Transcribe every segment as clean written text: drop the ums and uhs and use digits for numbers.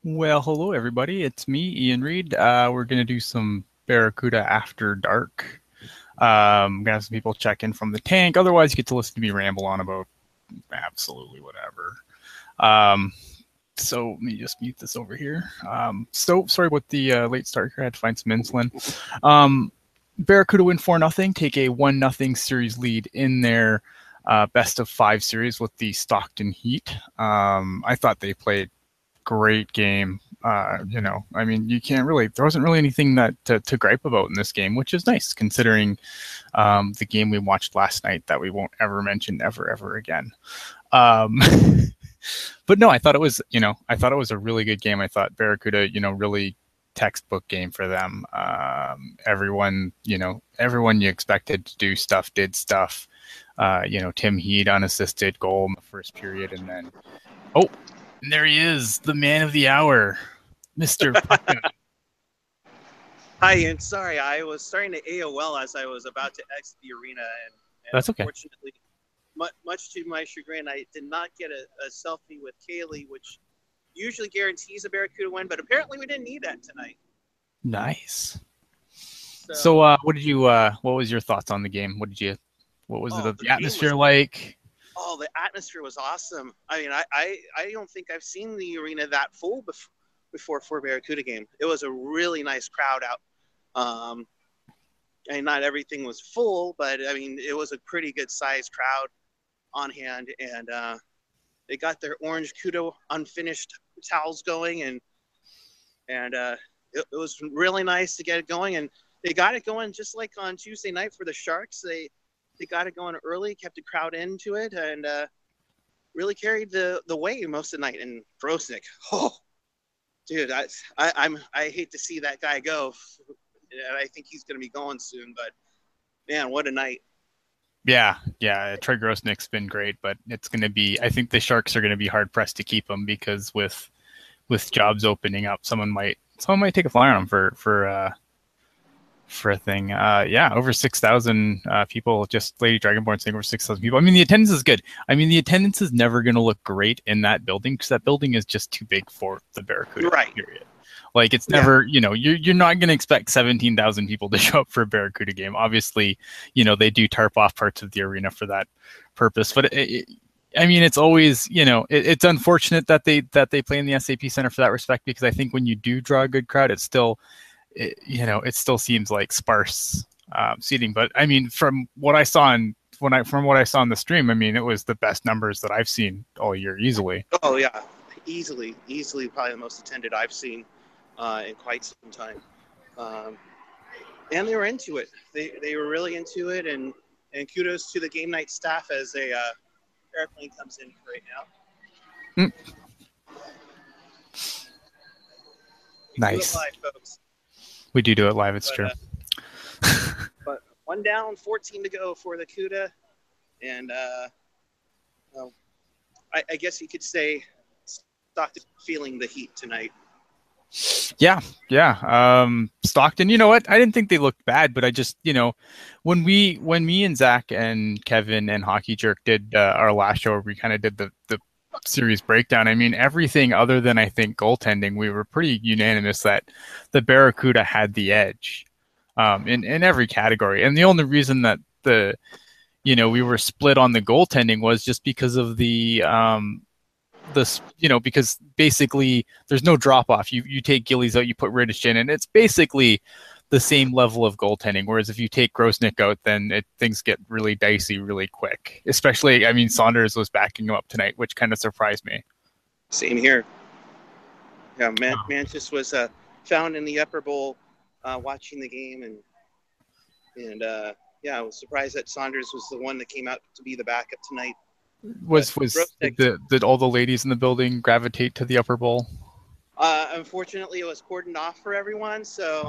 Well, hello everybody. It's me, Ian Reed. We're gonna do some Barracuda After Dark. Gonna have some people check in from the tank. Otherwise, you get to listen to me ramble on about absolutely whatever. Um, so let me just mute this over here. So sorry about the late start here. I had to find some insulin. Barracuda win 4-0, take a 1-0 series lead in their best of 5 series with the Stockton Heat. I thought they played great game. I mean, you can't really, there wasn't really anything that to gripe about in this game, which is nice considering the game we watched last night that we won't ever mention ever again. Um, but no, I thought it was a really good game. I thought Barracuda, really textbook game for them. Everyone you expected to do stuff did stuff. Tim Heed unassisted goal in the first period, and then oh, and there he is, the man of the hour, Mr. Pucka. Hi, and sorry, I was starting to AOL as I was about to exit the arena, and That's okay. unfortunately, much to my chagrin, I did not get a selfie with Kaylee, which usually guarantees a Barracuda win, but apparently we didn't need that tonight. Nice. So what was your thoughts on the game? What was the atmosphere like? Oh, the atmosphere was awesome. I mean, I don't think I've seen the arena that full before for a Barracuda game. It was a really nice crowd out. And not everything was full, but I mean, it was a pretty good sized crowd on hand, and they got their orange Kudo unfinished towels going, and it was really nice to get it going, and they got it going just like on Tuesday night for the Sharks. They got it going early, kept the crowd into it, and really carried the way most of the night. And Grosnick, oh, dude, I hate to see that guy go. And I think he's going to be going soon, but man, what a night. Yeah. Troy Grosnick's been great, but I think the Sharks are going to be hard pressed to keep him because with jobs opening up, someone might take a flyer on him for a thing. Over 6,000 people. Just Lady Dragonborn saying over 6,000 people. I mean, the attendance is good. I mean, the attendance is never going to look great in that building because that building is just too big for the Barracuda. Right. Period. Like it's never, you're not going to expect 17,000 people to show up for a Barracuda game. Obviously, they do tarp off parts of the arena for that purpose. But it's always, it's unfortunate that they play in the SAP Center for that respect, because I think when you do draw a good crowd, it still seems like sparse seating. But I mean, from what I saw on the stream, I mean, it was the best numbers that I've seen all year easily. Oh yeah, easily probably the most attended I've seen in quite some time. And they were into it. They were really into it, and kudos to the game night staff as a airplane comes in right now. Nice. Do it live, folks. We do it live. It's true. But 1 down, 14 to go for the CUDA, and I guess you could say Stockton feeling the heat tonight. Yeah. Stockton, you know what? I didn't think they looked bad, but I just, when me and Zach and Kevin and Hockey Jerk did our last show, where we kind of did the series breakdown. I mean, everything other than, I think, goaltending, we were pretty unanimous that the Barracuda had the edge in every category. And the only reason that we were split on the goaltending was just because of because basically there's no drop off. You take Gillies out, you put Rittich in, and it's basically the same level of goaltending. Whereas if you take Grosnick out, then things get really dicey really quick. Especially, I mean, Saunders was backing him up tonight, which kind of surprised me. Same here. Yeah, Mantis was found in the upper bowl watching the game, and I was surprised that Saunders was the one that came out to be the backup tonight. Did all the ladies in the building gravitate to the upper bowl? Unfortunately, it was cordoned off for everyone, so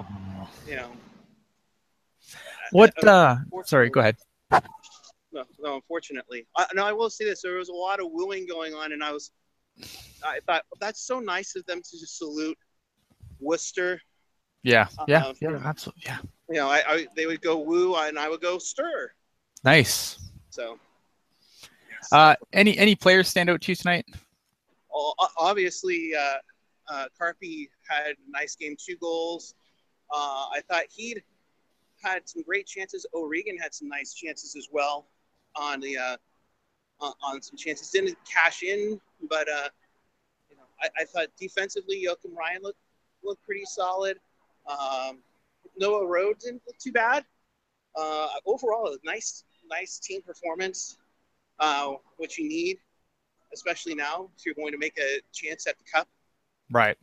What? Sorry, go ahead. No, unfortunately, I will say this: there was a lot of wooing going on, and I thought that's so nice of them to just salute Worcester. Yeah, absolutely, yeah. They would go woo, and I would go stir. Nice. So. Any players stand out to you tonight? Obviously, Carpy had a nice game, 2 goals. I thought he'd had some great chances. O'Regan had some nice chances as well on some chances. Didn't cash in, but I thought defensively Joachim Ryan looked pretty solid. Noah Rhodes didn't look too bad. Overall, a nice team performance, which you need, especially now if you're going to make a chance at the Cup. Right.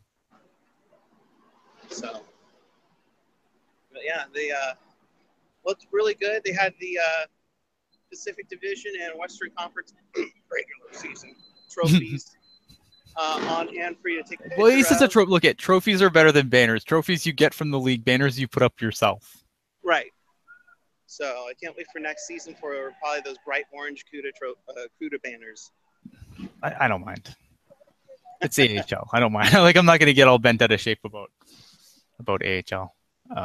So, but yeah, they looked really good. They had the Pacific Division and Western Conference regular season trophies on hand for you to take a picture Well, at least it's a of. look at trophies are better than banners. Trophies you get from the league, banners you put up yourself. Right. So I can't wait for next season for probably those bright orange CUDA banners. I don't mind. It's AHL. I don't mind. Like, I'm not going to get all bent out of shape about AHL.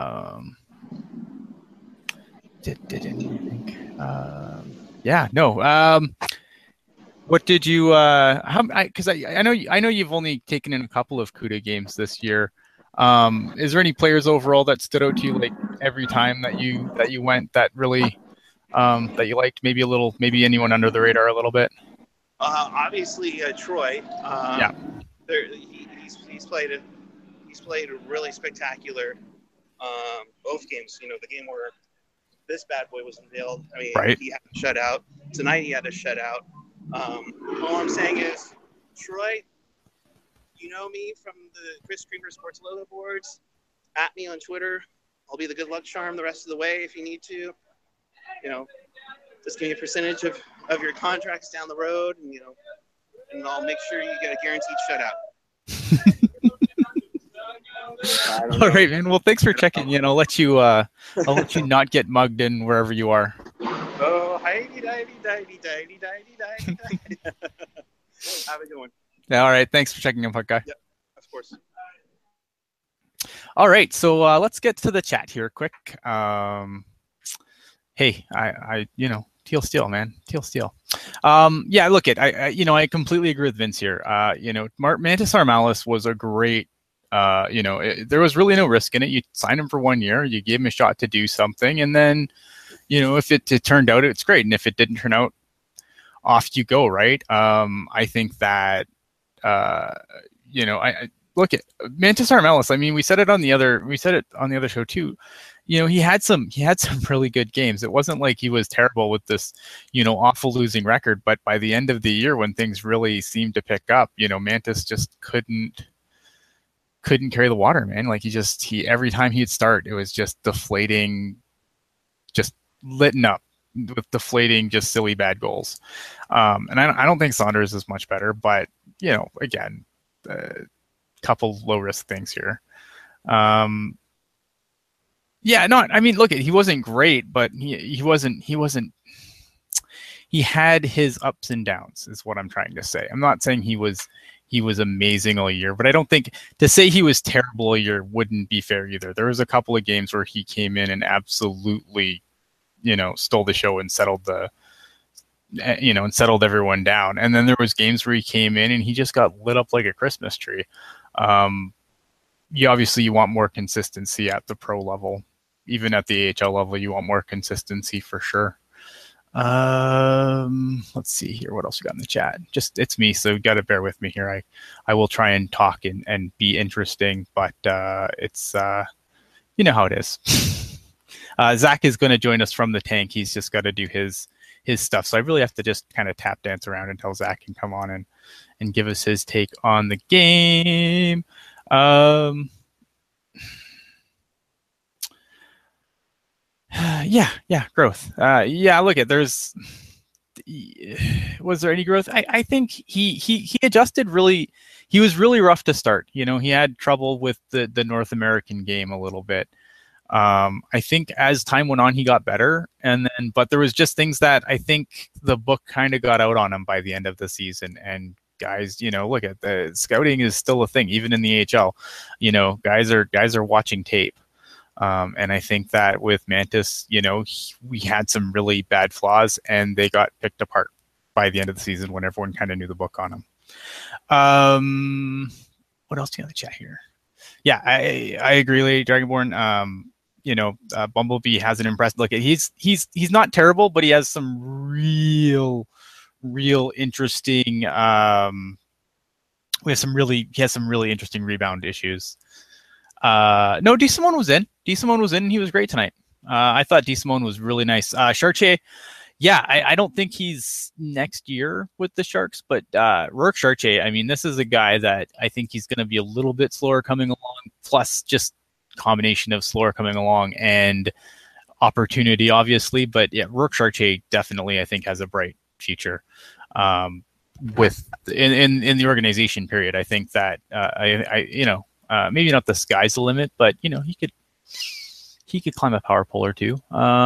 Yeah, no. What did you? Because I know you've only taken in a couple of CUDA games this year. Is there any players overall that stood out to you, like every time that you went, that really that you liked? Maybe anyone under the radar a little bit. Obviously, Troy. Yeah. He's played a really spectacular both games. You know, the game where this bad boy was unveiled. I mean, right. He had to shut out. Tonight he had to shut out. All I'm saying is, Troy, you know me from the Chris Creamer Sports Logo boards. At me on Twitter. I'll be the good luck charm the rest of the way if you need to. You know, just give me a percentage of your contracts down the road, and I'll make sure you get a guaranteed shutout. All right, man. Well, thanks for checking in. I'll let you not get mugged in wherever you are. Oh, Have a good one. Yeah, all right. Thanks for checking in, Puck Guy. Yep, of course. All right, so let's get to the chat here quick. Hey, I Teal Steel, man. Teal Steel. Yeah, look, I completely agree with Vince here. Mantis Armalis was a great, there was really no risk in it. You signed him for 1 year, you gave him a shot to do something, and then, if it turned out, it's great. And if it didn't turn out, off you go, right? I think that, I look at Mantis Armalis. I mean, we said it on the other show too. He had some really good games. It wasn't like he was terrible with this, awful losing record. But by the end of the year, when things really seemed to pick up, Mantis just couldn't carry the water, man. Like he every time he'd start, it was just deflating, just litting up with deflating, just silly bad goals. And I don't think Saunders is much better, but again, couple low risk things here. Look, he wasn't great, but he had his ups and downs is what I'm trying to say. I'm not saying he was amazing all year, but I don't think to say he was terrible all year wouldn't be fair either. There was a couple of games where he came in and absolutely, stole the show and settled everyone down. And then there was games where he came in and he just got lit up like a Christmas tree. You want more consistency at the pro level. Even at the AHL level, you want more consistency for sure. Let's see here. What else we got in the chat? It's me, so you got to bear with me here. I will try and talk and be interesting, but it's you know how it is. Zach is going to join us from the tank. He's just got to do his stuff. So I really have to just kind of tap dance around until Zach can come on and give us his take on the game. Growth. Look at was there any growth? I think he adjusted really. He was really rough to start. He had trouble with the North American game a little bit. I think as time went on, he got better, but there was just things that I think the book kind of got out on him by the end of the season. And guys, look at the scouting is still a thing, even in the AHL. Guys are watching tape. And I think that with Mantis, we had some really bad flaws and they got picked apart by the end of the season when everyone kind of knew the book on him. what else do you have in the chat here? Yeah, I agree, Lady Dragonborn. Bumblebee hasn't impressed. Look, he's not terrible, but he has some real interesting. He has some really interesting rebound issues. No, D Simone was in. And he was great tonight. I thought D Simone was really nice. Chartier, yeah, I don't think he's next year with the Sharks, but Rourke Chartier, I mean, this is a guy that I think he's going to be a little bit slower coming along, plus just combination of slower coming along and opportunity, obviously. But yeah, Rourke Chartier definitely, I think, has a bright future with in the organization. Period. I think that maybe not the sky's the limit, but he could climb a power pole or two.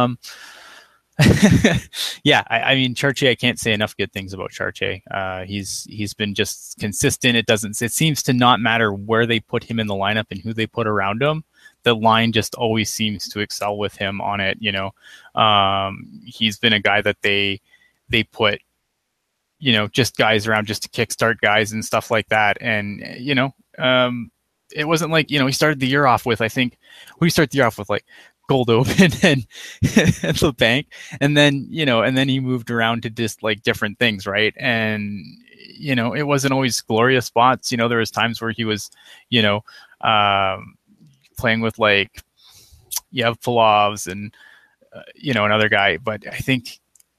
Yeah, I mean, Chartier, I can't say enough good things about Chartier. He's been just consistent. It seems to not matter where they put him in the lineup and who they put around him. The line just always seems to excel with him on it. He's been a guy that they put, just guys around just to kickstart guys and stuff like that. And, it wasn't like, he started the year off with, I think, like Gold Open and Labanc, and then he moved around to just like different things, right? And it wasn't always glorious spots. There was times where he was playing with like Yevpalovs and another guy, but I think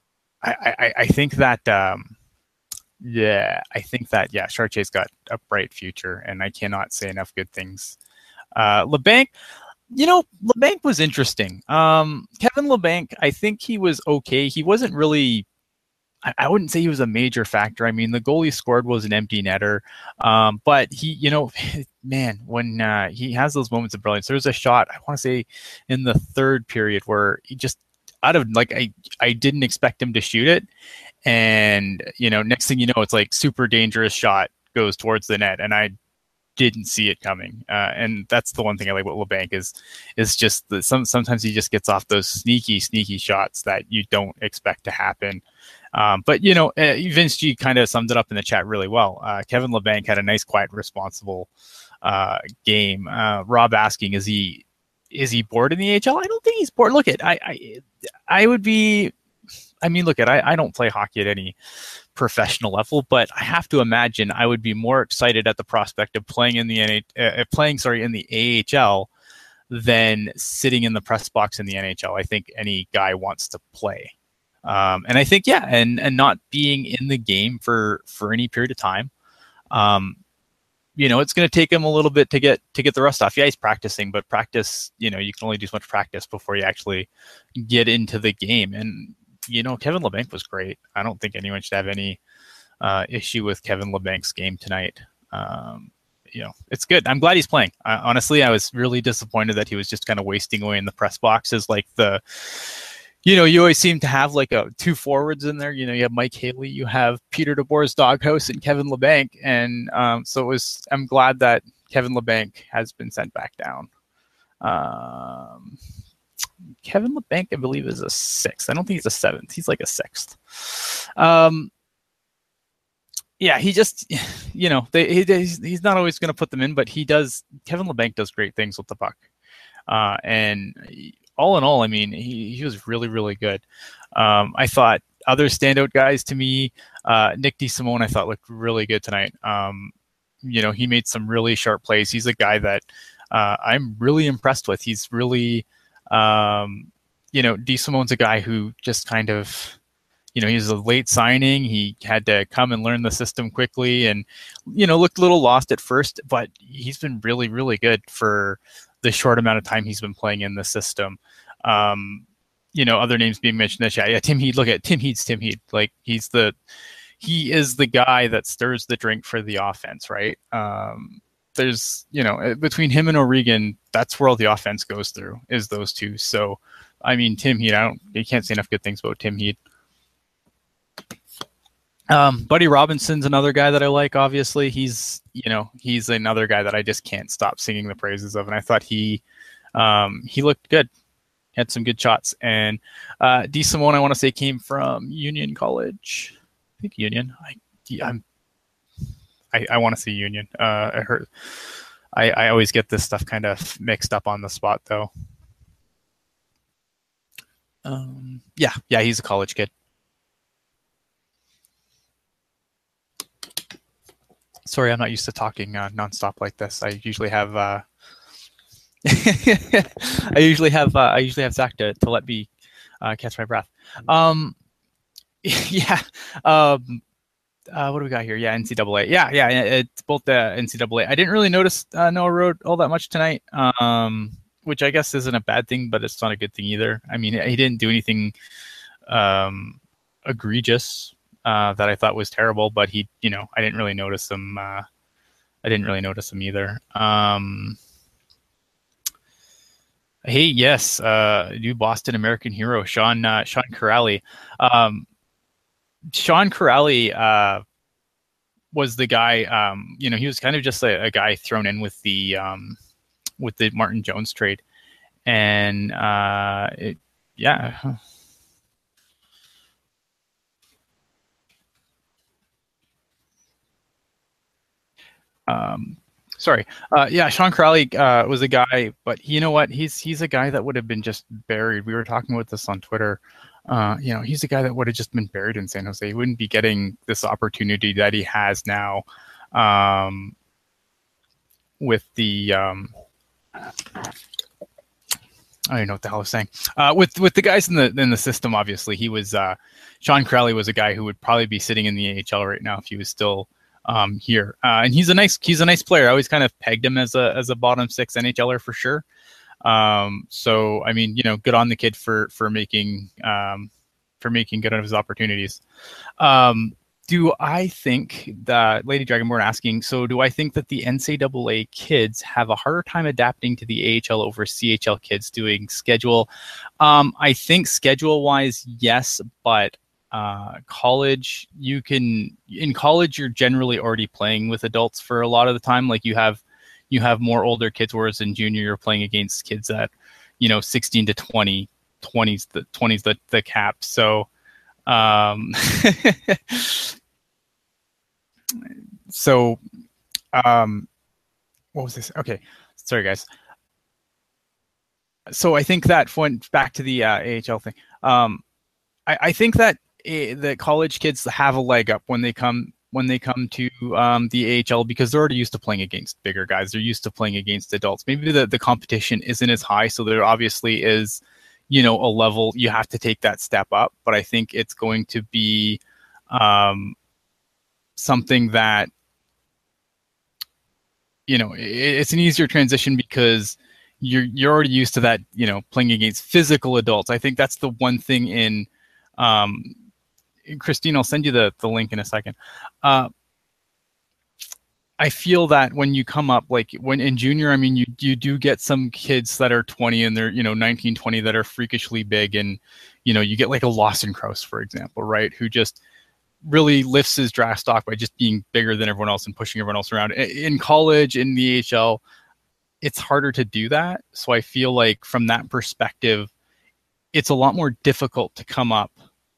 Chartier's got a bright future, and I cannot say enough good things. Labanc, Labanc was interesting. Kevin Labanc, I think he was okay. He wasn't really, I wouldn't say he was a major factor. I mean, the goal he scored was an empty netter. But he, man, when he has those moments of brilliance, there was a shot, I want to say in the third period, where he just out of like, I didn't expect him to shoot it. And, next thing you know, it's like super dangerous shot goes towards the net. And I didn't see it coming. And that's the one thing I like about Labanc is just that sometimes he just gets off those sneaky shots that you don't expect to happen. But Vince G kind of summed it up in the chat really well. Kevin Labanc had a nice, quiet, responsible game. Rob asking, is he bored in the AHL? I don't think he's bored. Look, I would be. I mean, look, I don't play hockey at any professional level, but I have to imagine I would be more excited at the prospect of playing in the in the AHL than sitting in the press box in the NHL. I think any guy wants to play, and I think and not being in the game for any period of time. It's going to take him a little bit to get the rust off. Yeah, he's practicing, but practice, you can only do so much practice before you actually get into the game. And Kevin Labanc was great. I don't think anyone should have any issue with Kevin Labanc's game tonight. It's good. I'm glad he's playing. Honestly, I was really disappointed that he was just kind of wasting away in the press boxes. Like you always seem to have like two forwards in there. You have Mike Haley, you have Peter DeBoer's Doghouse, and Kevin Labanc. And I'm glad that Kevin Labanc has been sent back down. Kevin Labanc, I believe, is a 6th. I don't think he's a 7th. He's like a 6th. Yeah, he just, he's not always going to put them in, but he does. Kevin Labanc does great things with the puck. And all in all, I mean, he was really, really good. I thought other standout guys to me, Nick DeSimone, I thought looked really good tonight. He made some really sharp plays. He's a guy that I'm really impressed with. He's really, DeSimone's a guy who just kind of, he's a late signing. He had to come and learn the system quickly and, looked a little lost at first, but he's been really, really good for the short amount of time he's been playing in the system. Other names being mentioned. Yeah, Tim Heed. Look at Tim Heed's Tim Heed. Like he is the guy that stirs the drink for the offense, right? There's, between him and O'Regan, that's where all the offense goes through, is those two. So, I mean, Tim Heed, you can't say enough good things about Tim Heed. Buddy Robinson's another guy that I like. Obviously, he's another guy that I just can't stop singing the praises of, and I thought he looked good, had some good shots. And DeSimone, I want to say, came from Union College. I think Union. I want to see Union. I always get this stuff kind of mixed up on the spot, though. Yeah, he's a college kid. Sorry, I'm not used to talking nonstop like this. I usually have I usually have Zach to let me catch my breath. Yeah. What do we got here? Yeah, NCAA. Yeah, it's both the NCAA. I didn't really notice Noah Road all that much tonight, which I guess isn't a bad thing, but it's not a good thing either. I mean, he didn't do anything egregious that I thought was terrible, but I didn't really notice him. I didn't really notice him either. Hey, yes, new Boston American hero, Sean Kuraly. Sean Kuraly was the guy. He was kind of just a guy thrown in with the Martin Jones trade, and yeah. Sorry. Yeah, Sean Kuraly was a guy, but you know what? He's a guy that would have been just buried. We were talking about this on Twitter. He's a guy that would have just been buried in San Jose. He wouldn't be getting this opportunity that he has now with the I don't know what the hell I was saying. With the guys in the system, obviously, he was Sean Kuraly was a guy who would probably be sitting in the AHL right now if he was still here. And he's a nice player. I always kind of pegged him as a bottom six NHLer for sure. So I mean, good on the kid for making good out of his opportunities. Do I think that Lady Dragonborn asking, so do I think that the NCAA kids have a harder time adapting to the AHL over CHL kids doing schedule? I think schedule wise, yes, but college, in college, you're generally already playing with adults for a lot of the time. Like you have more older kids, whereas in junior, you're playing against kids that, 16 to 20, 20's the cap. So, what was this? Okay. Sorry, guys. So I think that went back to the AHL thing. I think that the college kids have a leg up when they come to the AHL because they're already used to playing against bigger guys. They're used to playing against adults. Maybe the competition isn't as high, so there obviously is, a level you have to take that step up. But I think it's going to be something that, it's an easier transition because you're already used to that, playing against physical adults. I think that's the one thing in Christine, I'll send you the link in a second. I feel that when you come up, like when in junior, I mean, you do get some kids that are 20 and they're, 19, 20 that are freakishly big. And, you get like a Lawson Crouse, for example, right? Who just really lifts his draft stock by just being bigger than everyone else and pushing everyone else around. In college, in the AHL, it's harder to do that. So I feel like from that perspective, it's a lot more difficult to come up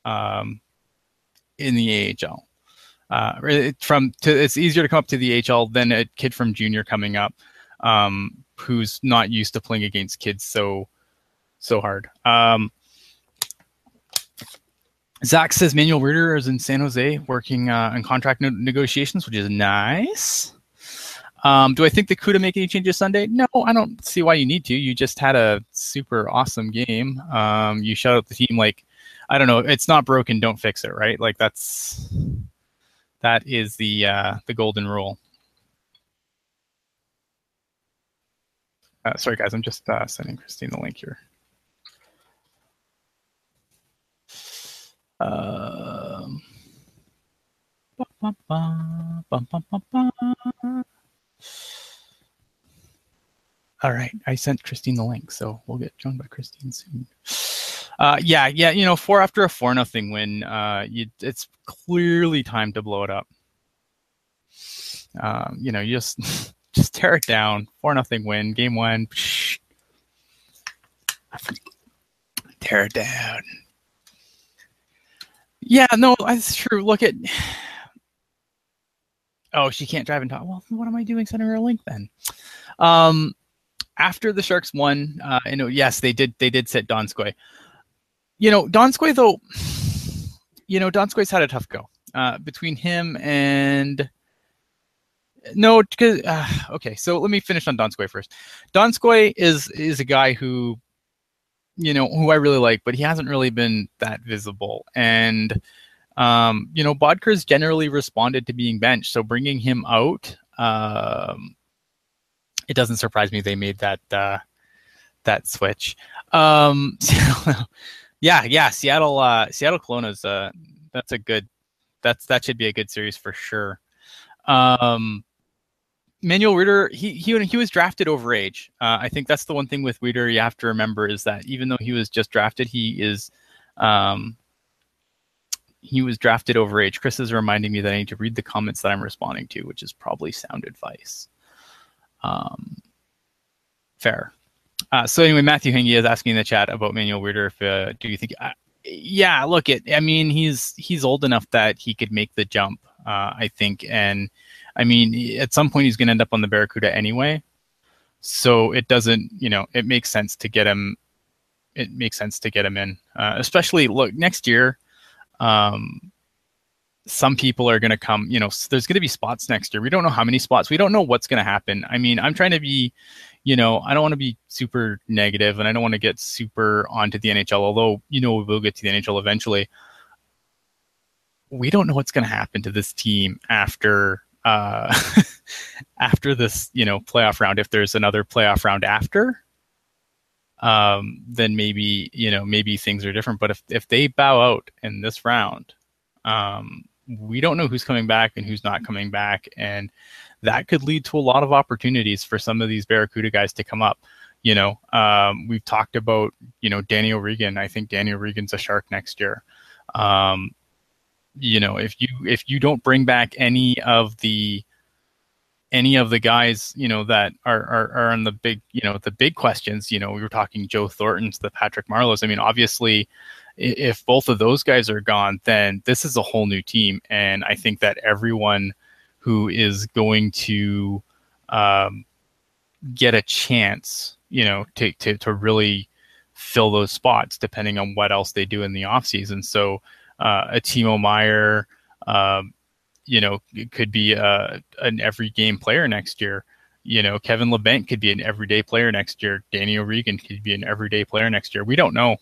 in the AHL. It's easier to come up to the AHL than a kid from junior coming up who's not used to playing against kids so hard. Zach says Manuel Reeder is in San Jose working on contract negotiations, which is nice. Do I think the CUDA make any changes Sunday? No, I don't see why you need to. You just had a super awesome game. You shut out the team like, I don't know, it's not broken, don't fix it, right? Like that is the golden rule. Sorry guys, I'm just sending Christine the link here. All right, I sent Christine the link, so we'll get joined by Christine soon. Yeah, 4 after a 4-0 win, it's clearly time to blow it up. You just tear it down. 4-0 win, game 1. Tear it down. Yeah, no, that's true. Look at Oh, she can't drive and talk. Well, what am I doing sending her a link then? After the Sharks won, yes, they did sit Donskoy. Donskoy, though, Donskoy's had a tough go. Between him and... No, because... okay, so let me finish on Donskoy first. Donskoy is a guy who, who I really like, but he hasn't really been that visible. And, Bodker's generally responded to being benched, so bringing him out... it doesn't surprise me they made that switch. Yeah, Seattle Kelowna's that should be a good series for sure. Manuel Rüdiger, he was drafted over age. I think that's the one thing with Rüdiger you have to remember is that even though he was just drafted, he was drafted over age. Chris is reminding me that I need to read the comments that I'm responding to, which is probably sound advice. Fair. So anyway, Matthew Hingy is asking in the chat about Manuel Rüdiger. If do you think? Yeah, look, he's old enough that he could make the jump. I think, and I mean, at some point he's going to end up on the Barracuda anyway. So it doesn't, it makes sense to get him. It makes sense to get him in, especially look next year. Some people are going to come, there's going to be spots next year. We don't know how many spots. We don't know what's going to happen. I mean, I'm trying to be, I don't want to be super negative and I don't want to get super onto the NHL, although, we will get to the NHL eventually. We don't know what's going to happen to this team after after this, playoff round. If there's another playoff round after, then maybe, maybe things are different. But if they bow out in this round, we don't know who's coming back and who's not coming back. And that could lead to a lot of opportunities for some of these Barracuda guys to come up. We've talked about, Danny O'Regan. I think Danny O'Regan's a Shark next year. If you don't bring back any of the guys, that are on the big, the big questions, we were talking Joe Thorntons, the Patrick Marleaus. I mean, obviously, if both of those guys are gone, then this is a whole new team. And I think that everyone who is going to get a chance, to really fill those spots, depending on what else they do in the offseason. So a Timo Meier, it could be an every game player next year. Kevin Labanc could be an everyday player next year. Danny O'Regan could be an everyday player next year. We don't know.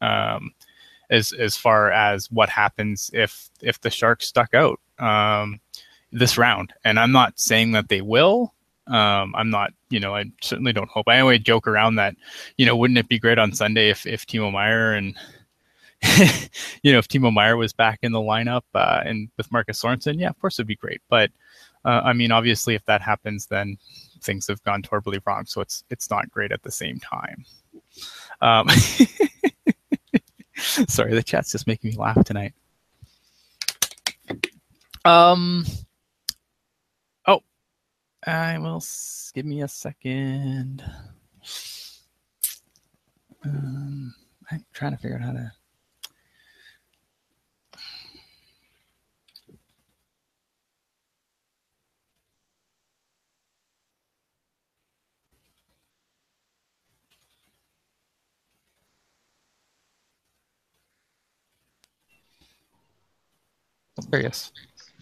As far as what happens if the Sharks stuck out this round. And I'm not saying that they will. I'm not, I certainly don't hope. I always joke around that, wouldn't it be great on Sunday if Timo Meier and, if Timo Meier was back in the lineup and with Marcus Sorensen, yeah, of course it'd be great. But I mean, obviously if that happens, then things have gone horribly wrong. So it's not great at the same time. Sorry, the chat's just making me laugh tonight. Give me a second. I'm trying to figure out how to. There he is.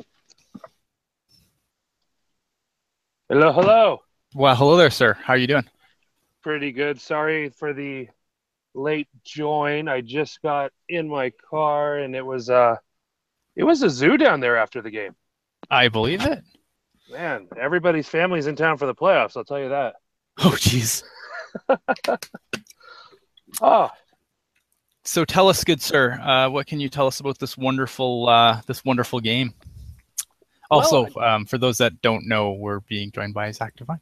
Hello. Well, hello there, sir. How are you doing? Pretty good. Sorry for the late join. I just got in my car and it was a zoo down there after the game. I believe it. Man, everybody's family's in town for the playoffs, I'll tell you that. Oh, jeez. Oh. So tell us, good sir, what can you tell us about this wonderful game? Also, for those that don't know, we're being joined by Zach Devine.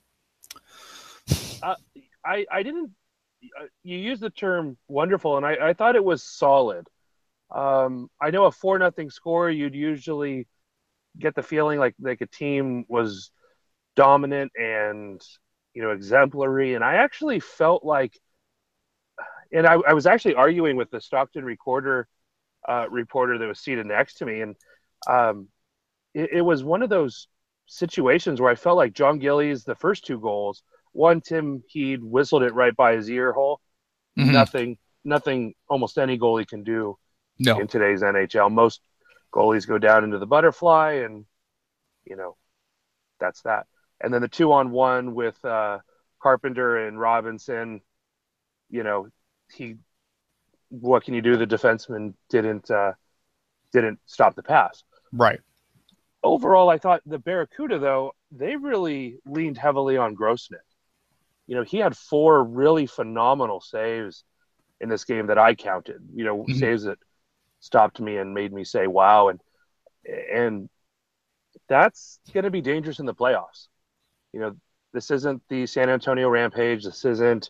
I didn't. You used the term wonderful, and I thought it was solid. I know a 4-0 score, you'd usually get the feeling like a team was dominant and exemplary, and I actually felt like. And I was actually arguing with the Stockton reporter that was seated next to me, and it was one of those situations where I felt like John Gillies, the first two goals, one, Tim Heed whistled it right by his ear hole. Mm-hmm. Nothing almost any goalie can do No. in today's NHL. Most goalies go down into the butterfly, and that's that. And then the 2-on-1 with Carpenter and Robinson, he what can you do? The defenseman didn't stop the pass. Right. Overall, I thought the Barracuda, though, they really leaned heavily on Grosnick. He had 4 really phenomenal saves in this game that I counted. Mm-hmm. Saves that stopped me and made me say, wow. And that's going to be dangerous in the playoffs. This isn't the San Antonio Rampage. This isn't,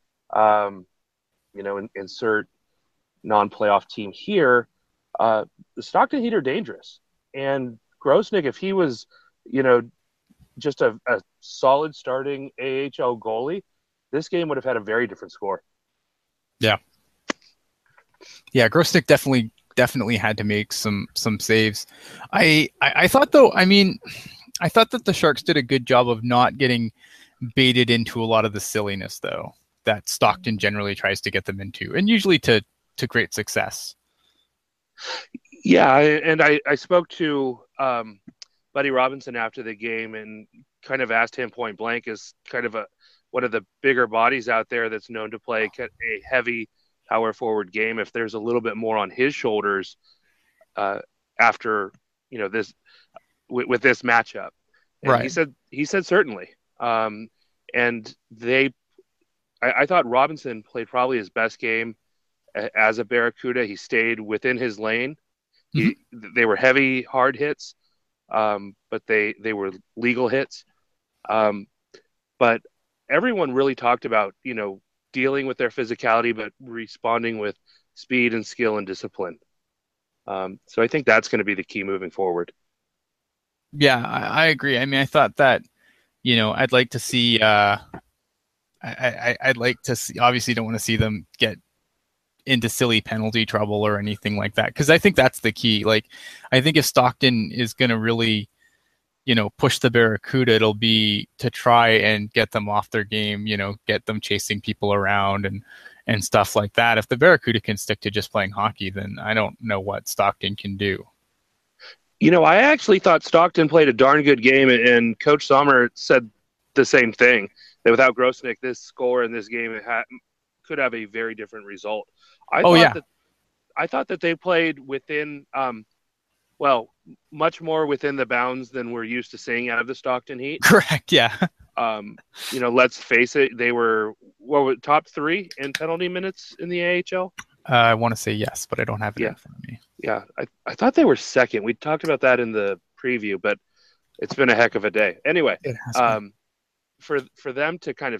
insert non-playoff team here. The Stockton Heat are dangerous. And Grosnick, if he was, just a solid starting AHL goalie, this game would have had a very different score. Yeah. Yeah, Grosnick definitely had to make some saves. I thought, though, I thought that the Sharks did a good job of not getting baited into a lot of the silliness, though, that Stockton generally tries to get them into, and usually to great success. Yeah, and I spoke to Buddy Robinson after the game and kind of asked him point blank, as kind of one of the bigger bodies out there that's known to play a heavy power forward game, if there's a little bit more on his shoulders after this with this matchup. And right. He said certainly. And I thought Robinson played probably his best game as a Barracuda. He stayed within his lane. Mm-hmm. They were heavy, hard hits, but they were legal hits. But everyone really talked about, dealing with their physicality, but responding with speed and skill and discipline. So I think that's going to be the key moving forward. Yeah, I agree. I thought that, I'd like to see, I'd like to see, obviously don't want to see them get into silly penalty trouble or anything like that, because I think that's the key. Like, I think if Stockton is going to really, push the Barracuda, it'll be to try and get them off their game, get them chasing people around and stuff like that. If the Barracuda can stick to just playing hockey, then I don't know what Stockton can do. I actually thought Stockton played a darn good game, and Coach Sommer said the same thing, that without Grosnick, this score in this game could have a very different result. I thought that they played within, much more within the bounds than we're used to seeing out of the Stockton Heat. Correct, yeah. Let's face it, they were top 3 in penalty minutes in the AHL. I want to say yes, but I don't have it in front of me. Yeah, I thought they were second. We talked about that in the preview, but it's been a heck of a day. Anyway, for them to kind of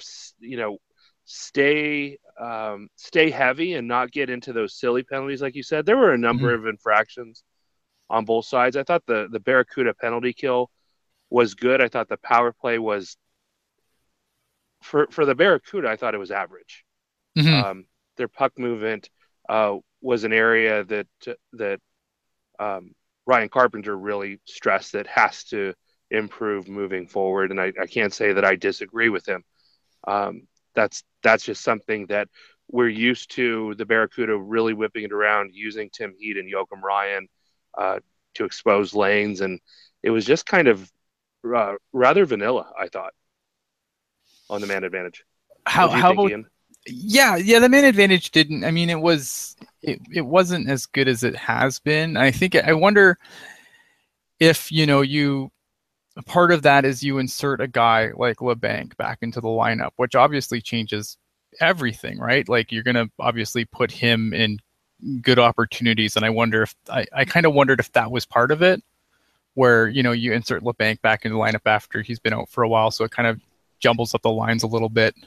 stay heavy and not get into those silly penalties, like you said, there were a number of infractions on both sides. I thought the Barracuda penalty kill was good. I thought the power play was for the Barracuda. I thought it was average. Mm-hmm. Their puck movement was an area that Ryan Carpenter really stressed that has to improve moving forward, and I can't say that I disagree with him. That's just something that we're used to, the Barracuda really whipping it around, using Tim Heed and Joakim Ryan to expose lanes, and it was just kind of rather vanilla, I thought, on the man advantage. How about Ian? Yeah, the man advantage didn't. It wasn't as good as it has been. I wonder if part of that is you insert a guy like Labanc back into the lineup, which obviously changes everything, right? Like, you're going to obviously put him in good opportunities, and I wonder if I kind of wondered if that was part of it, where you insert Labanc back into the lineup after he's been out for a while, so it kind of jumbles up the lines a little bit.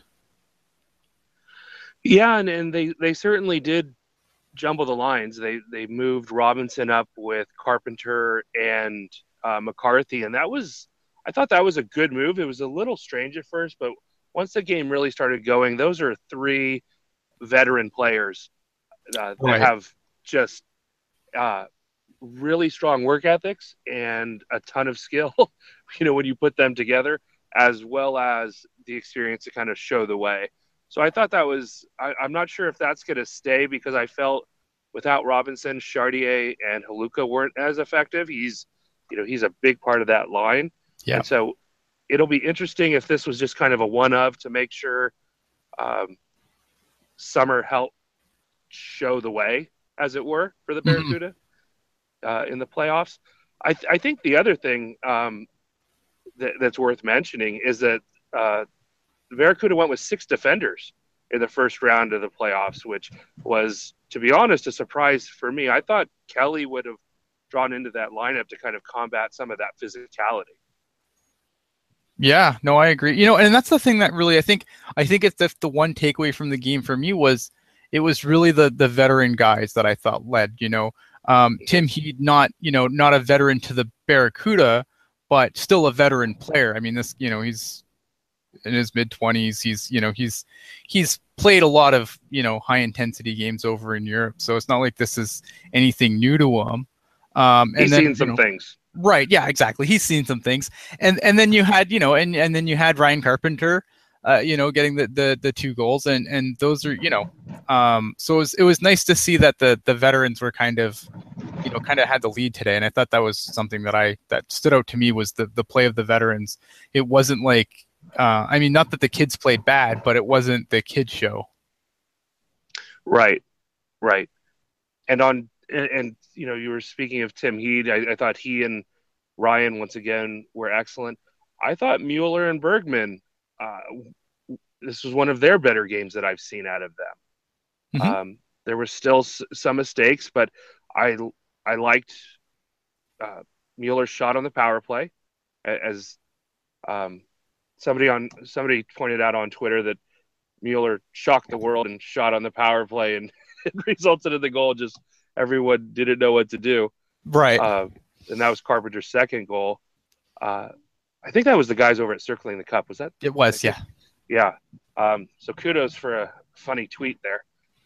Yeah, and they certainly did jumble the lines. They moved Robinson up with Carpenter and McCarthy, and I thought that was a good move. It was a little strange at first, but once the game really started going, those are 3 veteran players that have just really strong work ethics and a ton of skill, when you put them together, as well as the experience to kind of show the way. So I thought that was, I'm not sure if that's going to stay, because I felt without Robinson, Chartier and Haluka weren't as effective. He's a big part of that line. Yeah. And so it'll be interesting if this was just kind of a one of to make sure Summer helped show the way, as it were, for the Barracuda in the playoffs. I think the other thing that's worth mentioning is that the Barracuda went with 6 defenders in the first round of the playoffs, which was, to be honest, a surprise for me. I thought Kelly would have drawn into that lineup to kind of combat some of that physicality. Yeah, no, I agree. And that's the thing that really, I think it's the one takeaway from the game for me was it was really the veteran guys that I thought led. Tim Heed, not a veteran to the Barracuda, but still a veteran player. I mean, he's in his mid-20s. He's played a lot of high intensity games over in Europe, so it's not like this is anything new to him. He's seen some things. Right. Yeah, exactly. He's seen some things. And then you had, and then you had Ryan Carpenter, getting the 2 goals, and those are, so it was nice to see that the veterans were kind of had the lead today. And I thought that was something that stood out to me was the play of the veterans. It wasn't like, not that the kids played bad, but it wasn't the kid show. Right. And you were speaking of Tim Heed. I thought he and Ryan, once again, were excellent. I thought Mueller and Bergman, this was one of their better games that I've seen out of them. Mm-hmm. There were still some mistakes, but I liked Mueller's shot on the power play. As somebody pointed out on Twitter that Mueller shocked the world and shot on the power play, and it resulted in the goal. Just everyone didn't know what to do. Right. And that was Carpenter's second goal. I think that was the guys over at Circling the Cup. Was that? It was, yeah. Yeah. So kudos for a funny tweet there.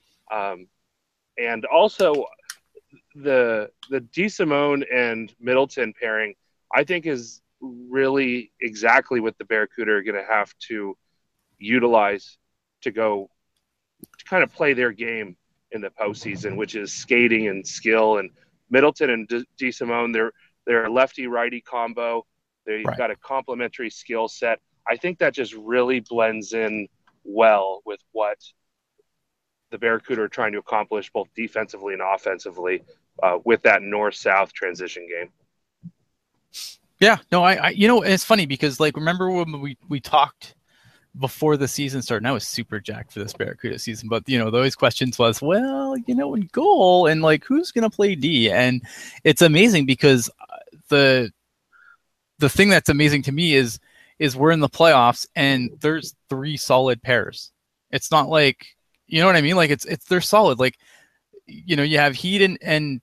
And also the DeSimone and Middleton pairing, I think, is really exactly what the Barracuda are going to have to utilize to kind of play their game in the postseason, which is skating and skill. And Middleton and DeSimone, they're a lefty-righty combo. They've got a complementary skill set. I think that just really blends in well with what the Barracuda are trying to accomplish both defensively and offensively with that north-south transition game. Yeah, no, I it's funny because, like, remember when we talked before the season started, and I was super jacked for this Barracuda season, but those questions was, well, in goal, and like, who's gonna play D? And it's amazing because the thing that's amazing to me is we're in the playoffs and there's 3 solid pairs. It's not like, you know what I mean? Like they're solid. Like, you have Heed and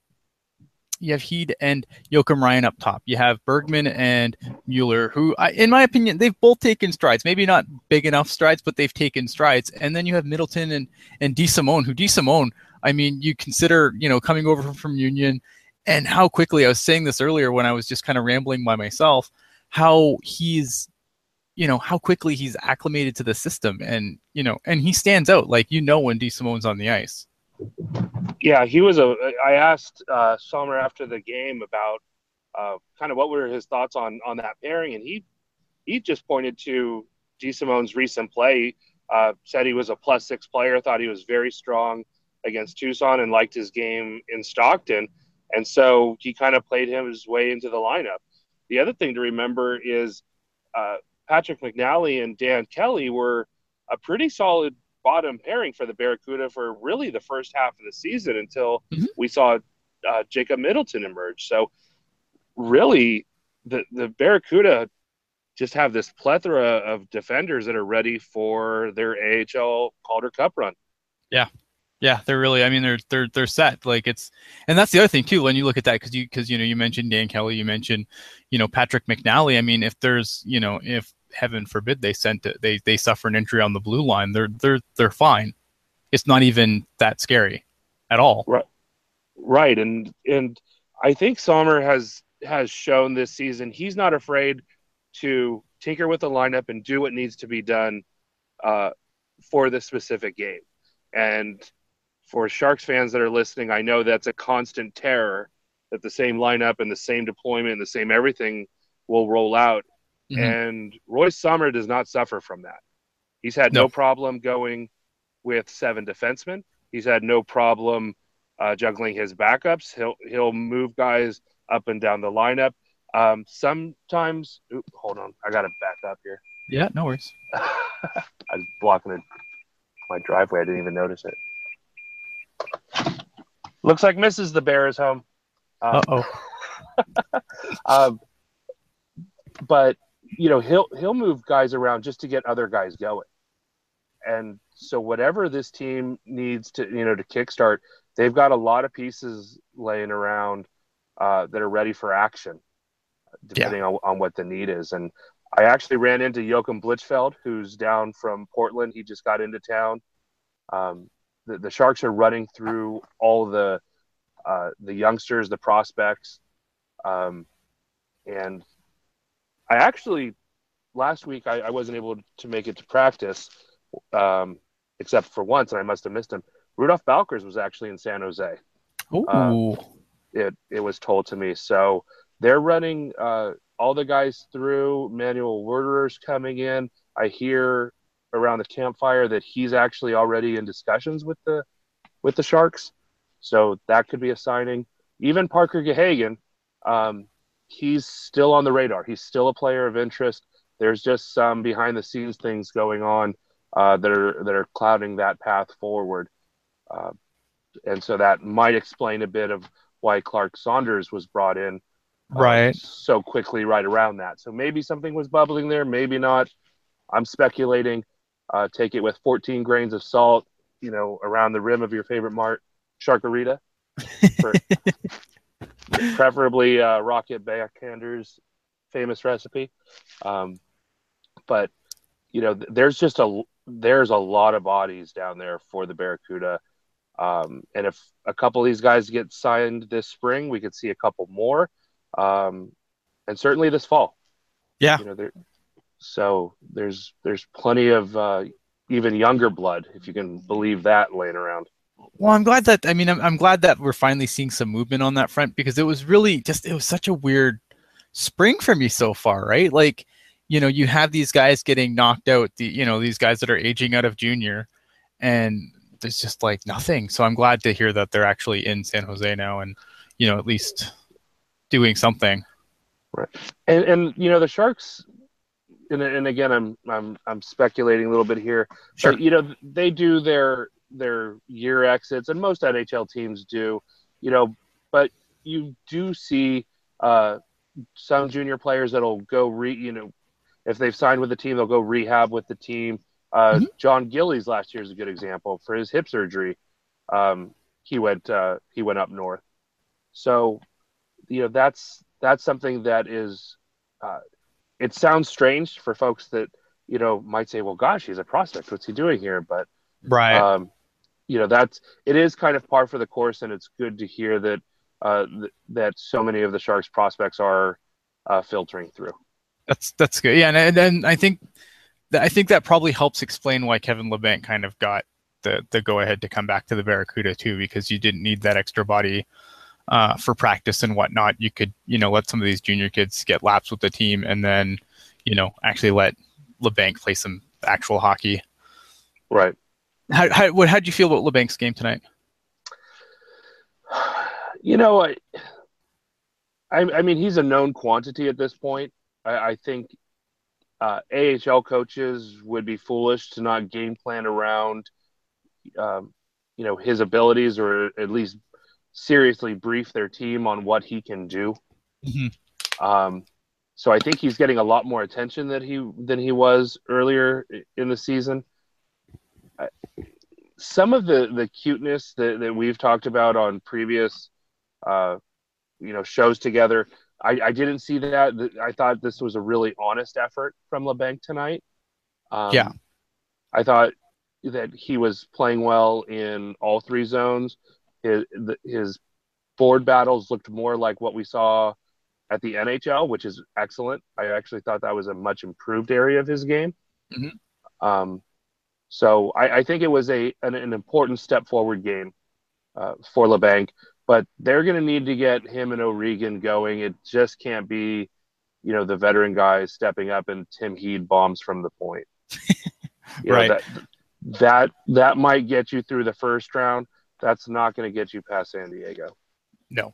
Joachim Ryan up top. You have Bergman and Mueller, who, in my opinion, they've both taken strides. Maybe not big enough strides, but they've taken strides. And then you have Middleton and DeSimone, I mean, you consider, coming over from Union, and how quickly, I was saying this earlier when I was just kind of rambling by myself, how how quickly he's acclimated to the system, and he stands out, like, when DeSimone's on the ice. Yeah, I asked Sommer after the game about kind of what were his thoughts on that pairing, and he just pointed to DeSimone's recent play, said he was a +6 player, thought he was very strong against Tucson and liked his game in Stockton, and so he kind of played his way into the lineup. The other thing to remember is Patrick McNally and Dan Kelly were a pretty solid bottom pairing for the Barracuda for really the first half of the season until we saw Jacob Middleton emerge. So really the Barracuda just have this plethora of defenders that are ready for their AHL Calder Cup run. Yeah, they're really, I mean, they're set. Like, it's, and that's the other thing too, when you look at that, because you mentioned Dan Kelly, you mentioned, Patrick McNally. I mean, if there's, if heaven forbid they suffer an injury on the blue line, they're fine. It's not even that scary at all. Right. And I think Sommer has shown this season he's not afraid to tinker with the lineup and do what needs to be done for the specific game. And for Sharks fans that are listening, I know that's a constant terror that the same lineup and the same deployment and the same everything will roll out. Mm-hmm. And Royce Sommer does not suffer from that. He's had no problem going with 7 defensemen. He's had no problem juggling his backups. He'll move guys up and down the lineup. Sometimes, hold on, I got to back up here. Yeah, no worries. I was blocking my driveway. I didn't even notice it. Looks like Mrs. the Bear is home. But he'll move guys around just to get other guys going. And so whatever this team needs to to kickstart, they've got a lot of pieces laying around that are ready for action, depending on what the need is. And I actually ran into Joachim Blichfeld, who's down from Portland. He just got into town. The Sharks are running through all the youngsters, the prospects. And I actually, last week, I wasn't able to make it to practice, except for once, and I must have missed him. Rudolph Balkers was actually in San Jose. Ooh. It was told to me. So they're running all the guys through. Manuel Werderer's coming in. I hear around the campfire that he's actually already in discussions with the Sharks. So that could be a signing. Even Parker Gahagen, he's still on the radar. He's still a player of interest. There's just some behind the scenes things going on that are clouding that path forward. And so that might explain a bit of why Clark Saunders was brought in right so quickly right around that. So maybe something was bubbling there, maybe not. I'm speculating. Take it with 14 grains of salt, around the rim of your favorite Sharkarita. Preferably Rocket Backhander's famous recipe. But there's a lot of bodies down there for the Barracuda. And if a couple of these guys get signed this spring, we could see a couple more. And certainly this fall. Yeah. So there's plenty of even younger blood, if you can believe that, laying around. Well, I'm glad that I'm glad that we're finally seeing some movement on that front, because it was really it was such a weird spring for me so far, right? Like, you have these guys getting knocked out, these guys that are aging out of junior, and there's just like nothing. So I'm glad to hear that they're actually in San Jose now and, at least doing something. Right. And the Sharks, and again, I'm speculating a little bit here. Sure. But, they do their year exits, and most NHL teams do, but you do see some junior players that'll go if they've signed with the team, they'll go rehab with the team. John Gillies last year is a good example. For his hip surgery, he went up north. So, that's something that is. It sounds strange for folks that might say, "Well, gosh, he's a prospect. What's he doing here?" But right, it is kind of par for the course, and it's good to hear that that so many of the Sharks prospects are filtering through. That's good. Yeah, and I think that probably helps explain why Kevin Labanc kind of got the go ahead to come back to the Barracuda too, because you didn't need that extra body for practice and whatnot. You could let some of these junior kids get laps with the team, and then actually let Labanc play some actual hockey. Right. How'd you feel about Labanc's game tonight? I mean, he's a known quantity at this point. I think AHL coaches would be foolish to not game plan around, his abilities, or at least seriously brief their team on what he can do. Mm-hmm. So I think he's getting a lot more attention than he was earlier in the season. Some of the cuteness that we've talked about on previous, shows together, I didn't see that. I thought this was a really honest effort from Labanc tonight. Yeah. I thought that he was playing well in all three zones. His forward battles looked more like what we saw at the NHL, which is excellent. I actually thought that was a much improved area of his game. Mm-hmm. So I think it was an important step forward game for Labanc, but they're going to need to get him and O'Regan going. It just can't be, the veteran guys stepping up and Tim Heed bombs from the point. Right. That might get you through the first round. That's not going to get you past San Diego. No.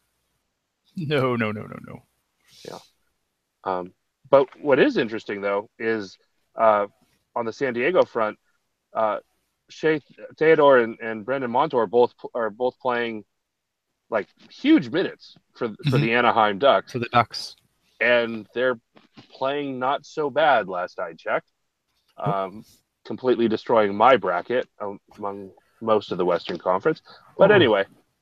Yeah. But what is interesting though is on the San Diego front, Shea Theodore and Brendan Montour are both playing like huge minutes for the Anaheim Ducks. For the Ducks. And they're playing not so bad last I checked. Completely destroying my bracket among most of the Western Conference. But anyway.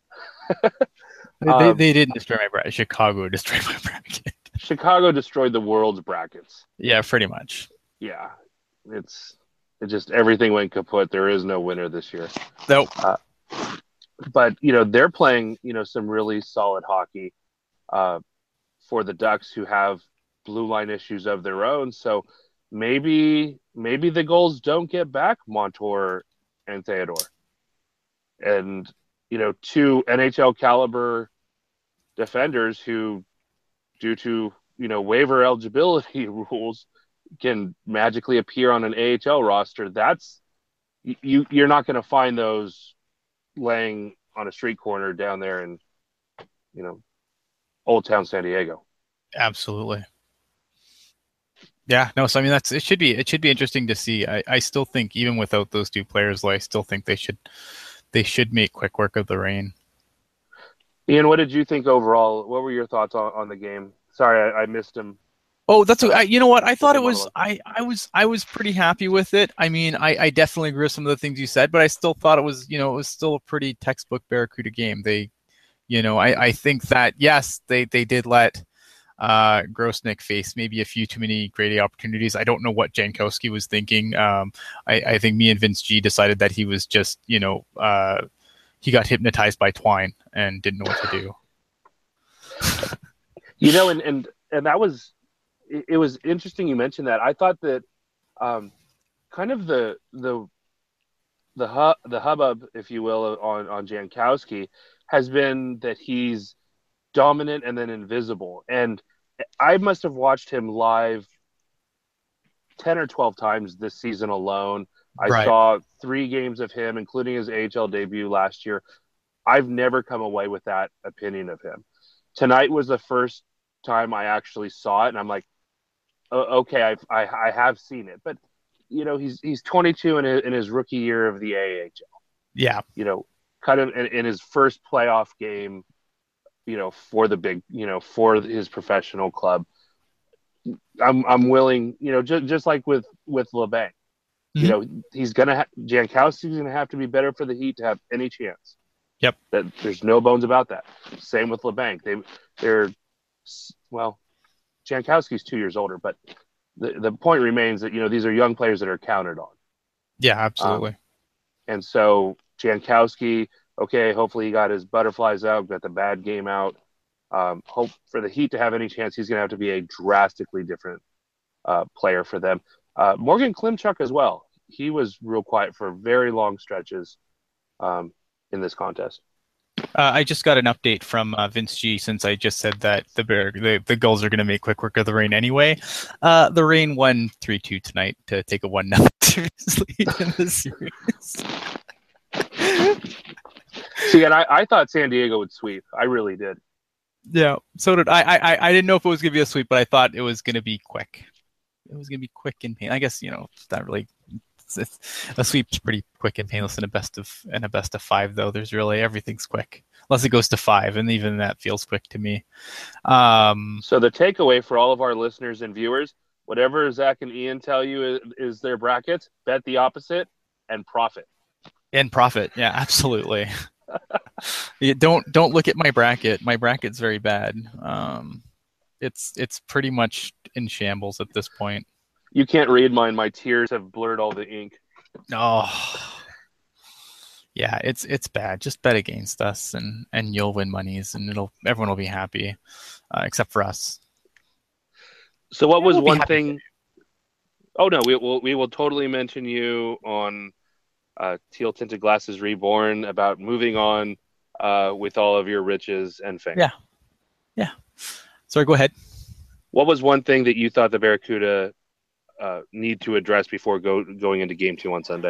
They didn't destroy my bracket. Chicago destroyed my bracket. Chicago destroyed the world's brackets. Yeah, pretty much. Yeah. It just everything went kaput. There is no winner this year. Nope. But they're playing some really solid hockey for the Ducks, who have blue line issues of their own. So maybe the goals don't get back Montour and Theodore, and two NHL caliber defenders who, due to waiver eligibility rules, can magically appear on an AHL roster. That's you're not going to find those laying on a street corner down there in Old Town San Diego. Absolutely. Yeah, no, so I mean it should be interesting to see. I still think even without those two players, I still think they should make quick work of the Reign. Ian, what did you think overall? What were your thoughts on the game? Sorry, I missed him. Oh, that's you know what? I thought it was I was pretty happy with it. I mean, I definitely agree with some of the things you said, but I still thought it was still a pretty textbook Barracuda game. They I think that yes, they did let Grosnick face maybe a few too many great A opportunities. I don't know what Jankowski was thinking. I think me and Vince G decided that he was just he got hypnotized by Twine and didn't know what to do. And that was it was interesting you mentioned that. I thought that kind of the hubbub, if you will, on Jankowski has been that he's dominant and then invisible. And I must have watched him live 10 or 12 times this season alone. I saw 3 games of him, including his AHL debut last year. I've never come away with that opinion of him. Tonight was the first time I actually saw it, and I'm like, okay, I have seen it. But, he's 22 in his rookie year of the AHL. Yeah. Kind of in his first playoff game, for the big, for his professional club. I'm willing, just like with Labanc, Mm-hmm. Jankowski's gonna have to be better for the Heat to have any chance. Yep. That there's no bones about that. Same with Labanc. They're Jankowski's 2 years older, but the point remains that these are young players that are counted on. Yeah, absolutely. And so Jankowski, okay, hopefully he got his butterflies out, got the bad game out. Hope for the Heat to have any chance, he's going to have to be a drastically different player for them. Morgan Klimchuk as well. He was real quiet for very long stretches in this contest. I just got an update from Vince G, since I just said that the Gulls are going to make quick work of the Reign anyway. The Reign won 3-2 tonight to take a 1-0 lead in the series. See, and I thought San Diego would sweep. I really did. Yeah, so did I. I didn't know if it was going to be a sweep, but I thought it was going to be quick. It was going to be quick and painless. I guess it's not really. A sweep's pretty quick and painless in a best of 5, though. There's really everything's quick unless it goes to 5, and even that feels quick to me. So the takeaway for all of our listeners and viewers: whatever Zach and Ian tell you is their brackets, bet the opposite and profit. And profit, yeah, absolutely. Don't look at my bracket. My bracket's very bad. It's pretty much in shambles at this point. You can't read mine. My tears have blurred all the ink. Oh, Yeah, it's bad. Just bet against us, and you'll win monies, and everyone will be happy, except for us. So what Yeah, was we'll be one happy. thing? Oh no, we will totally mention you on Teal Tinted Glasses Reborn about moving on with all of your riches and fame. Yeah, yeah. Sorry, go ahead. What was one thing that you thought the Barracuda need to address before going into Game 2 on Sunday?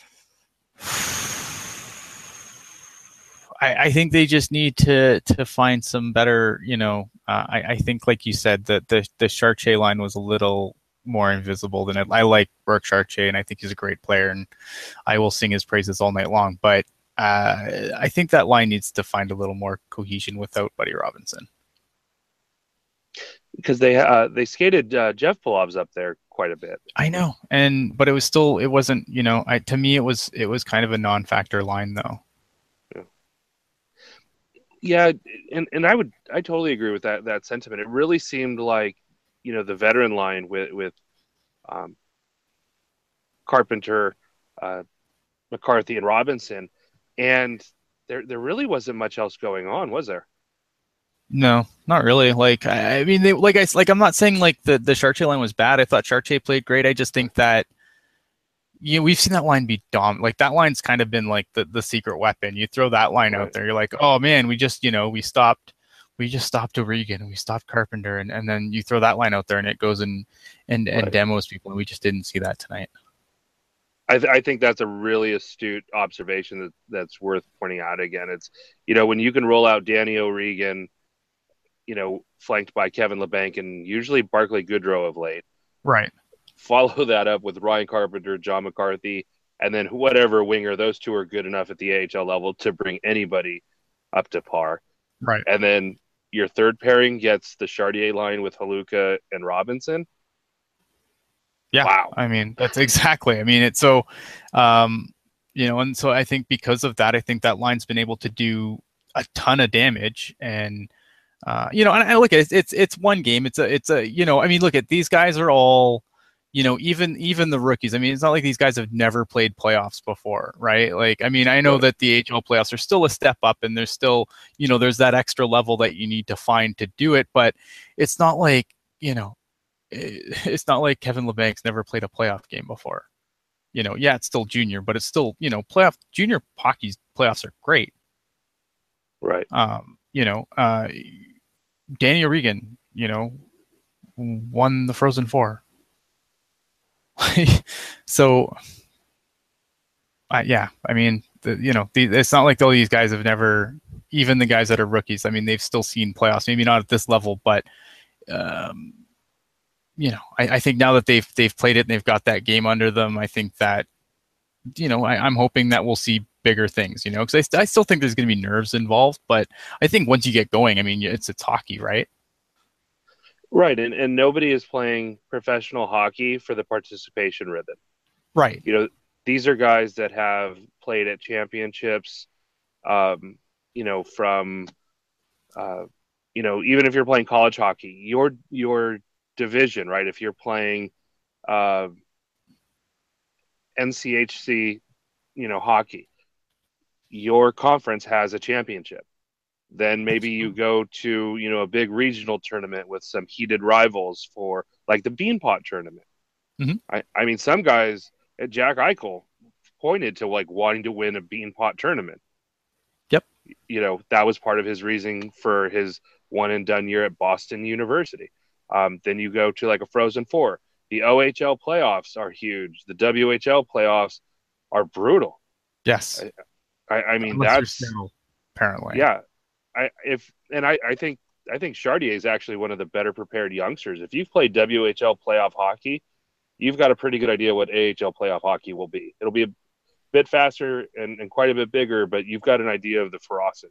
I think they just need to find some better. I think, like you said, that the Chartier line was a little more invisible than it. I like Brooke Chartier, and I think he's a great player, and I will sing his praises all night long. But I think that line needs to find a little more cohesion without Buddy Robinson. Because they skated Jeff Polovs up there quite a bit. I know, but it wasn't. To me, it was kind of a non-factor line though. Yeah, and I totally agree with that sentiment. It really seemed like, the veteran line with Carpenter, McCarthy, and Robinson, and there really wasn't much else going on, was there? No, not really. Like I mean, I'm not saying like the Chartier line was bad. I thought Chartier played great. I just think that we've seen that line be like that line's kind of been like the secret weapon. You throw that line out there, you're like, oh man, we just stopped O'Regan and we stopped Carpenter, and then you throw that line out there and it goes and demos people, and we just didn't see that tonight. I think that's a really astute observation that's worth pointing out again. It's, when you can roll out Danny O'Regan, flanked by Kevin LeBanc and usually Barclay Goodrow of late. Right. Follow that up with Ryan Carpenter, John McCarthy, and then whatever winger. Those two are good enough at the AHL level to bring anybody up to par. Right. And then your third pairing gets the Chartier line with Haluka and Robinson. Yeah. Wow. I mean, that's exactly. I mean, it's so, and so I think because of that, I think that line's been able to do a ton of damage. And, and I look at it, it's one game. It's a, I mean, look at these guys are all, even the rookies. I mean, it's not like these guys have never played playoffs before, right? Like, I mean, I know that the AHL playoffs are still a step up, and there's still, there's that extra level that you need to find to do it. But it's not like, it's not like Kevin LeBanc's never played a playoff game before. Yeah, it's still junior, but it's still, junior hockey's playoffs are great. Right. Danny O'Regan, won the Frozen Four. So, yeah, I mean, it's not like all these guys have never, even the guys that are rookies, I mean, they've still seen playoffs, maybe not at this level, but, I think now that they've played it and they've got that game under them, I think that, I'm hoping that we'll see bigger things, because I still think there's going to be nerves involved, but I think once you get going, I mean, it's hockey, right? Right, and nobody is playing professional hockey for the participation ribbon. Right. These are guys that have played at championships, from, even if you're playing college hockey, your division, right? If you're playing NCHC, hockey, your conference has a championship. Then maybe you go to, a big regional tournament with some heated rivals for like the Beanpot tournament. Mm-hmm. I mean, some guys at Jack Eichel pointed to like wanting to win a Beanpot tournament. Yep. That was part of his reasoning for his one and done year at Boston University. Then you go to like a Frozen Four. The OHL playoffs are huge. The WHL playoffs are brutal. Yes. I mean, unless that's still, apparently. Yeah. I think Chartier is actually one of the better prepared youngsters. If you've played WHL playoff hockey, you've got a pretty good idea what AHL playoff hockey will be. It'll be a bit faster and quite a bit bigger, but you've got an idea of the ferocity.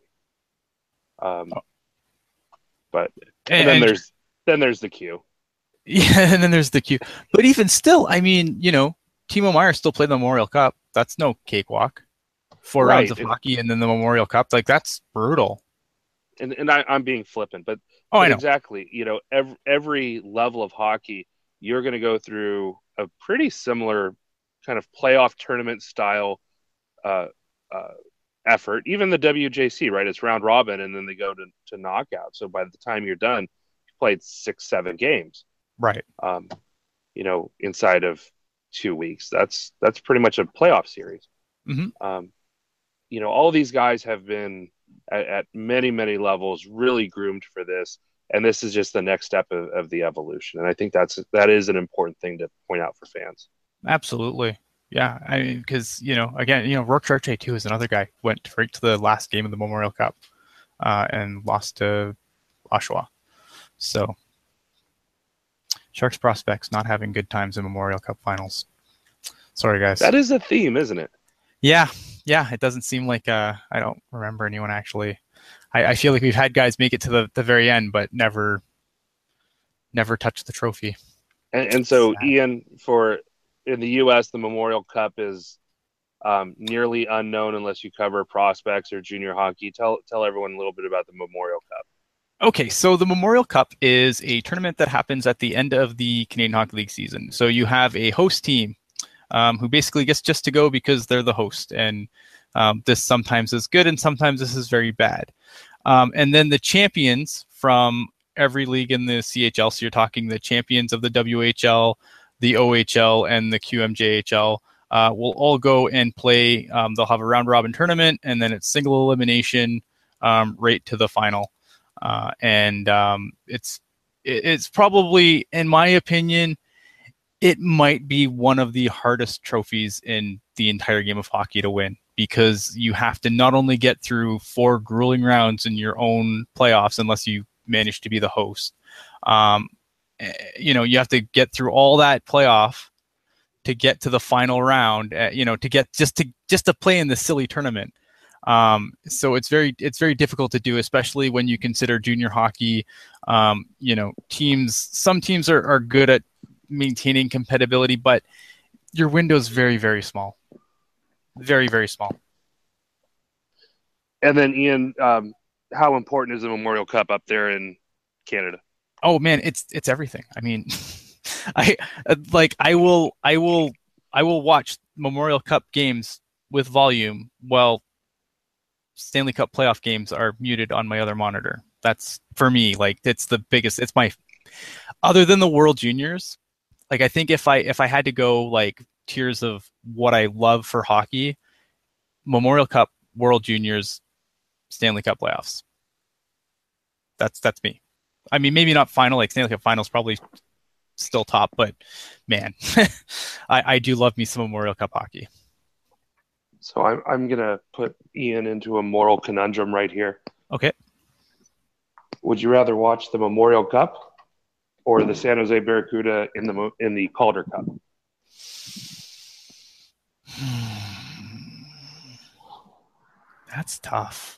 But then there's the Q. Yeah, and then there's the Q. But even still, I mean, Timo Meier still played the Memorial Cup. That's no cakewalk. 4 rounds of hockey and then the Memorial Cup, like that's brutal. And I'm being flippant, but I know exactly. Every level of hockey, you're going to go through a pretty similar kind of playoff tournament style effort. Even the WJC, right? It's round robin, and then they go to knockout. So by the time you're done, you played 6-7 games, Right. Inside of 2 weeks. That's pretty much a playoff series. Mm-hmm. All these guys have been at many, many levels really groomed for this. And this is just the next step of the evolution. And I think that is an important thing to point out for fans. Absolutely. Yeah. I mean, because, again, Rourke Chartier too is another guy went right to the last game of the Memorial Cup and lost to Oshawa. So Sharks prospects not having good times in Memorial Cup finals. Sorry, guys. That is a theme, isn't it? Yeah. It doesn't seem like I don't remember anyone actually. I feel like we've had guys make it to the very end, but never touch the trophy. And so, Ian, in the U.S., the Memorial Cup is nearly unknown unless you cover prospects or junior hockey. Tell everyone a little bit about the Memorial Cup. Okay, so the Memorial Cup is a tournament that happens at the end of the Canadian Hockey League season. So you have a host team who basically gets just to go because they're the host. And this sometimes is good and sometimes this is very bad. And then the champions from every league in the CHL, so you're talking the champions of the WHL, the OHL, and the QMJHL, will all go and play. They'll have a round-robin tournament, and then it's single elimination right to the final. It's probably, in my opinion, it might be one of the hardest trophies in the entire game of hockey to win, because you have to not only get through 4 grueling rounds in your own playoffs, unless you manage to be the host. You have to get through all that playoff to get to the final round, to get just to play in this silly tournament. So it's very difficult to do, especially when you consider junior hockey. Some teams are good at maintaining compatibility, but your window is very, very small. Very, very small. And then, Ian, how important is the Memorial Cup up there in Canada? Oh man, it's everything. I mean, I will watch Memorial Cup games with volume while Stanley Cup playoff games are muted on my other monitor. That's, for me, it's the biggest. It's my, other than the World Juniors, I think if I had to go tiers of what I love for hockey, Memorial Cup, World Juniors, Stanley Cup playoffs. That's me. I mean, maybe not final, Stanley Cup finals probably still top, but man, I do love me some Memorial Cup hockey. So I'm gonna put Ian into a moral conundrum right here. Okay. Would you rather watch the Memorial Cup or the San Jose Barracuda in the Calder Cup? That's tough.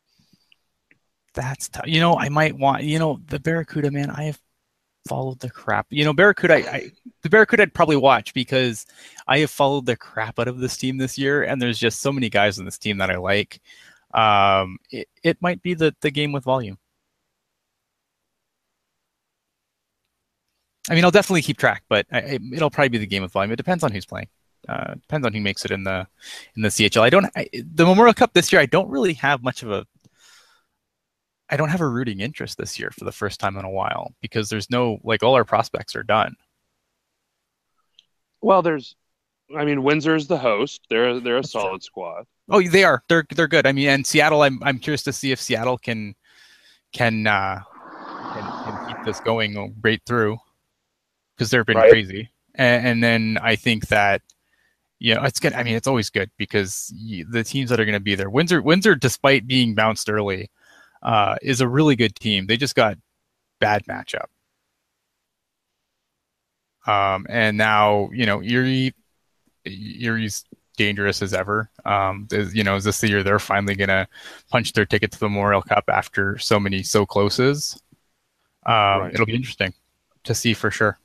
I might want, the Barracuda, man, I have followed the crap. Barracuda, the Barracuda I'd probably watch because I have followed the crap out of this team this year, and there's just so many guys on this team that I like. It might be the game with volume. I mean, I'll definitely keep track, but it'll probably be the game with volume. It depends on who's playing. Depends on who makes it in the CHL. The Memorial Cup this year, I don't really have much of I don't have a rooting interest this year for the first time in a while, because there's no, all our prospects are done. Well, Windsor's the host. They're a solid squad. Oh, they are. They're good. I mean, and Seattle, I'm curious to see if Seattle can keep this going right through, because they've been crazy. And then I think that, it's good. I mean, it's always good because the teams that are going to be there, Windsor, despite being bounced early, is a really good team. They just got bad matchup. And now, Erie's dangerous as ever. Is this the year they're finally going to punch their ticket to the Memorial Cup after so many so closes? It'll be interesting to see for sure.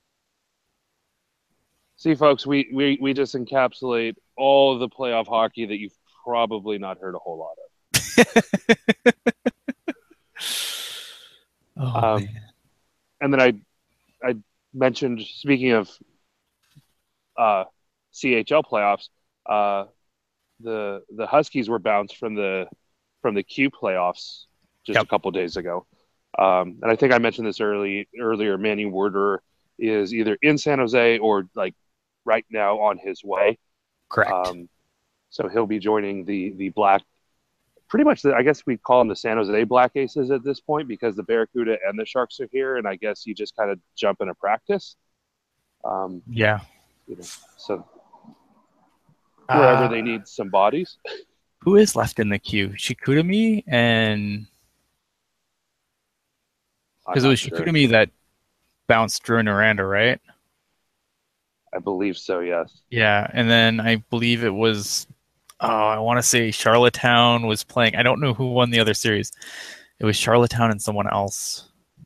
See, folks, we just encapsulate all of the playoff hockey that you've probably not heard a whole lot of. And then I mentioned, speaking of CHL playoffs, the Huskies were bounced from the Q playoffs just a couple days ago. And I think I mentioned this earlier. Manny Werder is either in San Jose or like right now on his way. Correct. So he'll be joining the Black. Pretty much, I guess we call them the San Jose Black Aces at this point because the Barracuda and the Sharks are here, and I guess you just kind of jump into practice. Yeah. So wherever they need some bodies. Who is left in the queue? Shikutami and because it was Shikutami that bounced Drew Noranda, right? I believe so, yes. Yeah, and then I believe it was I want to say Charlottetown was playing. I don't know who won the other series. It was Charlottetown and someone else.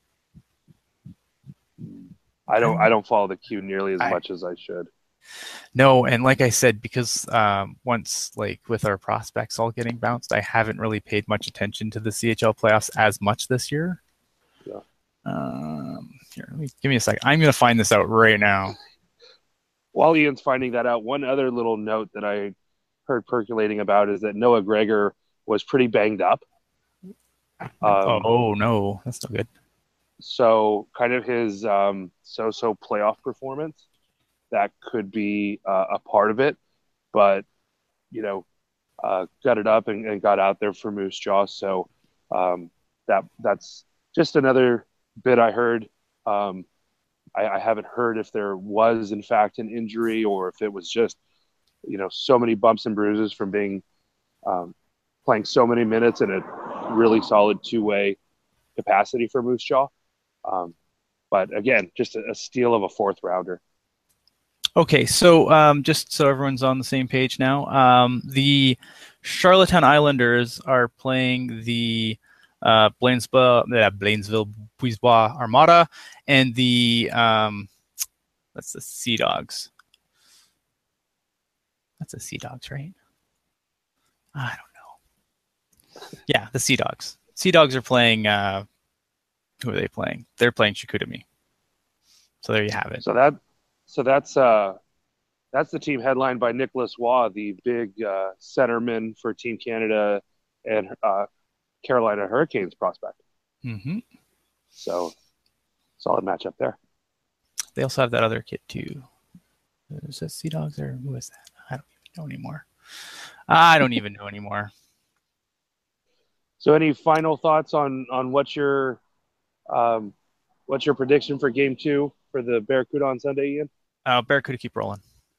I don't follow the queue nearly as much as I should. No, and like I said, because once like with our prospects all getting bounced, I haven't really paid much attention to the CHL playoffs as much this year. Yeah. Here, give me a second. I'm going to find this out right now. While Ian's finding that out, one other little note that I heard percolating about is that Noah Gregor was pretty banged up. Oh no, that's not good. So kind of his so-so playoff performance, that could be a part of it, but got it up and got out there for Moose Jaw. So that's just another bit I heard. I haven't heard if there was in fact an injury or if it was just so many bumps and bruises from being playing so many minutes in a really solid two-way capacity for Moose Jaw. But again, just a steal of a fourth rounder. Okay, so just so everyone's on the same page now, the Charlottetown Islanders are playing the Blanesville Boisbois Armada and the that's the Sea Dogs. That's the Sea Dogs, right? I don't know. Yeah, the Sea Dogs. Sea Dogs are playing. Who are they playing? They're playing Chicoutimi. So there you have it. So that's the team headlined by Nicholas Waugh, the big centerman for Team Canada and Carolina Hurricanes prospect. Mm-hmm. So solid matchup there. They also have that other kid too. Is that Sea Dogs or who is that? I don't even know anymore. So any final thoughts on what's your prediction for Game 2 for the Barracuda on Sunday, Ian? Barracuda keep rolling.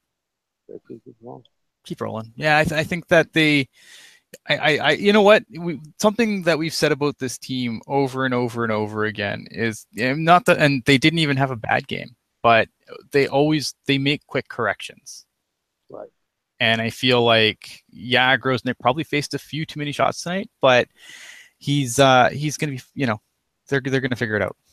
Keep rolling. Yeah, I think that I you know what? Something that we've said about this team over and over and over again is not that, and they didn't even have a bad game, but they make quick corrections. Right. And I feel like, Grosnick probably faced a few too many shots tonight, but he's going to be, they're going to figure it out.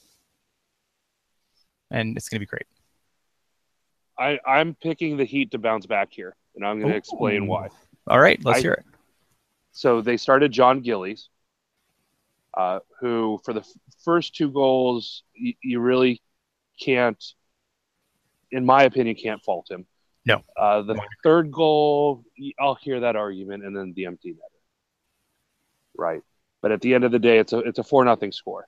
And it's going to be great. I'm picking the Heat to bounce back here, and I'm going to explain why. All right, let's hear it. So they started John Gillies, who for the first two goals, you really can't, in my opinion, can't fault him. No. The third goal, I'll hear that argument, and then the empty netter. Right. But at the end of the day, it's a 4-0 score.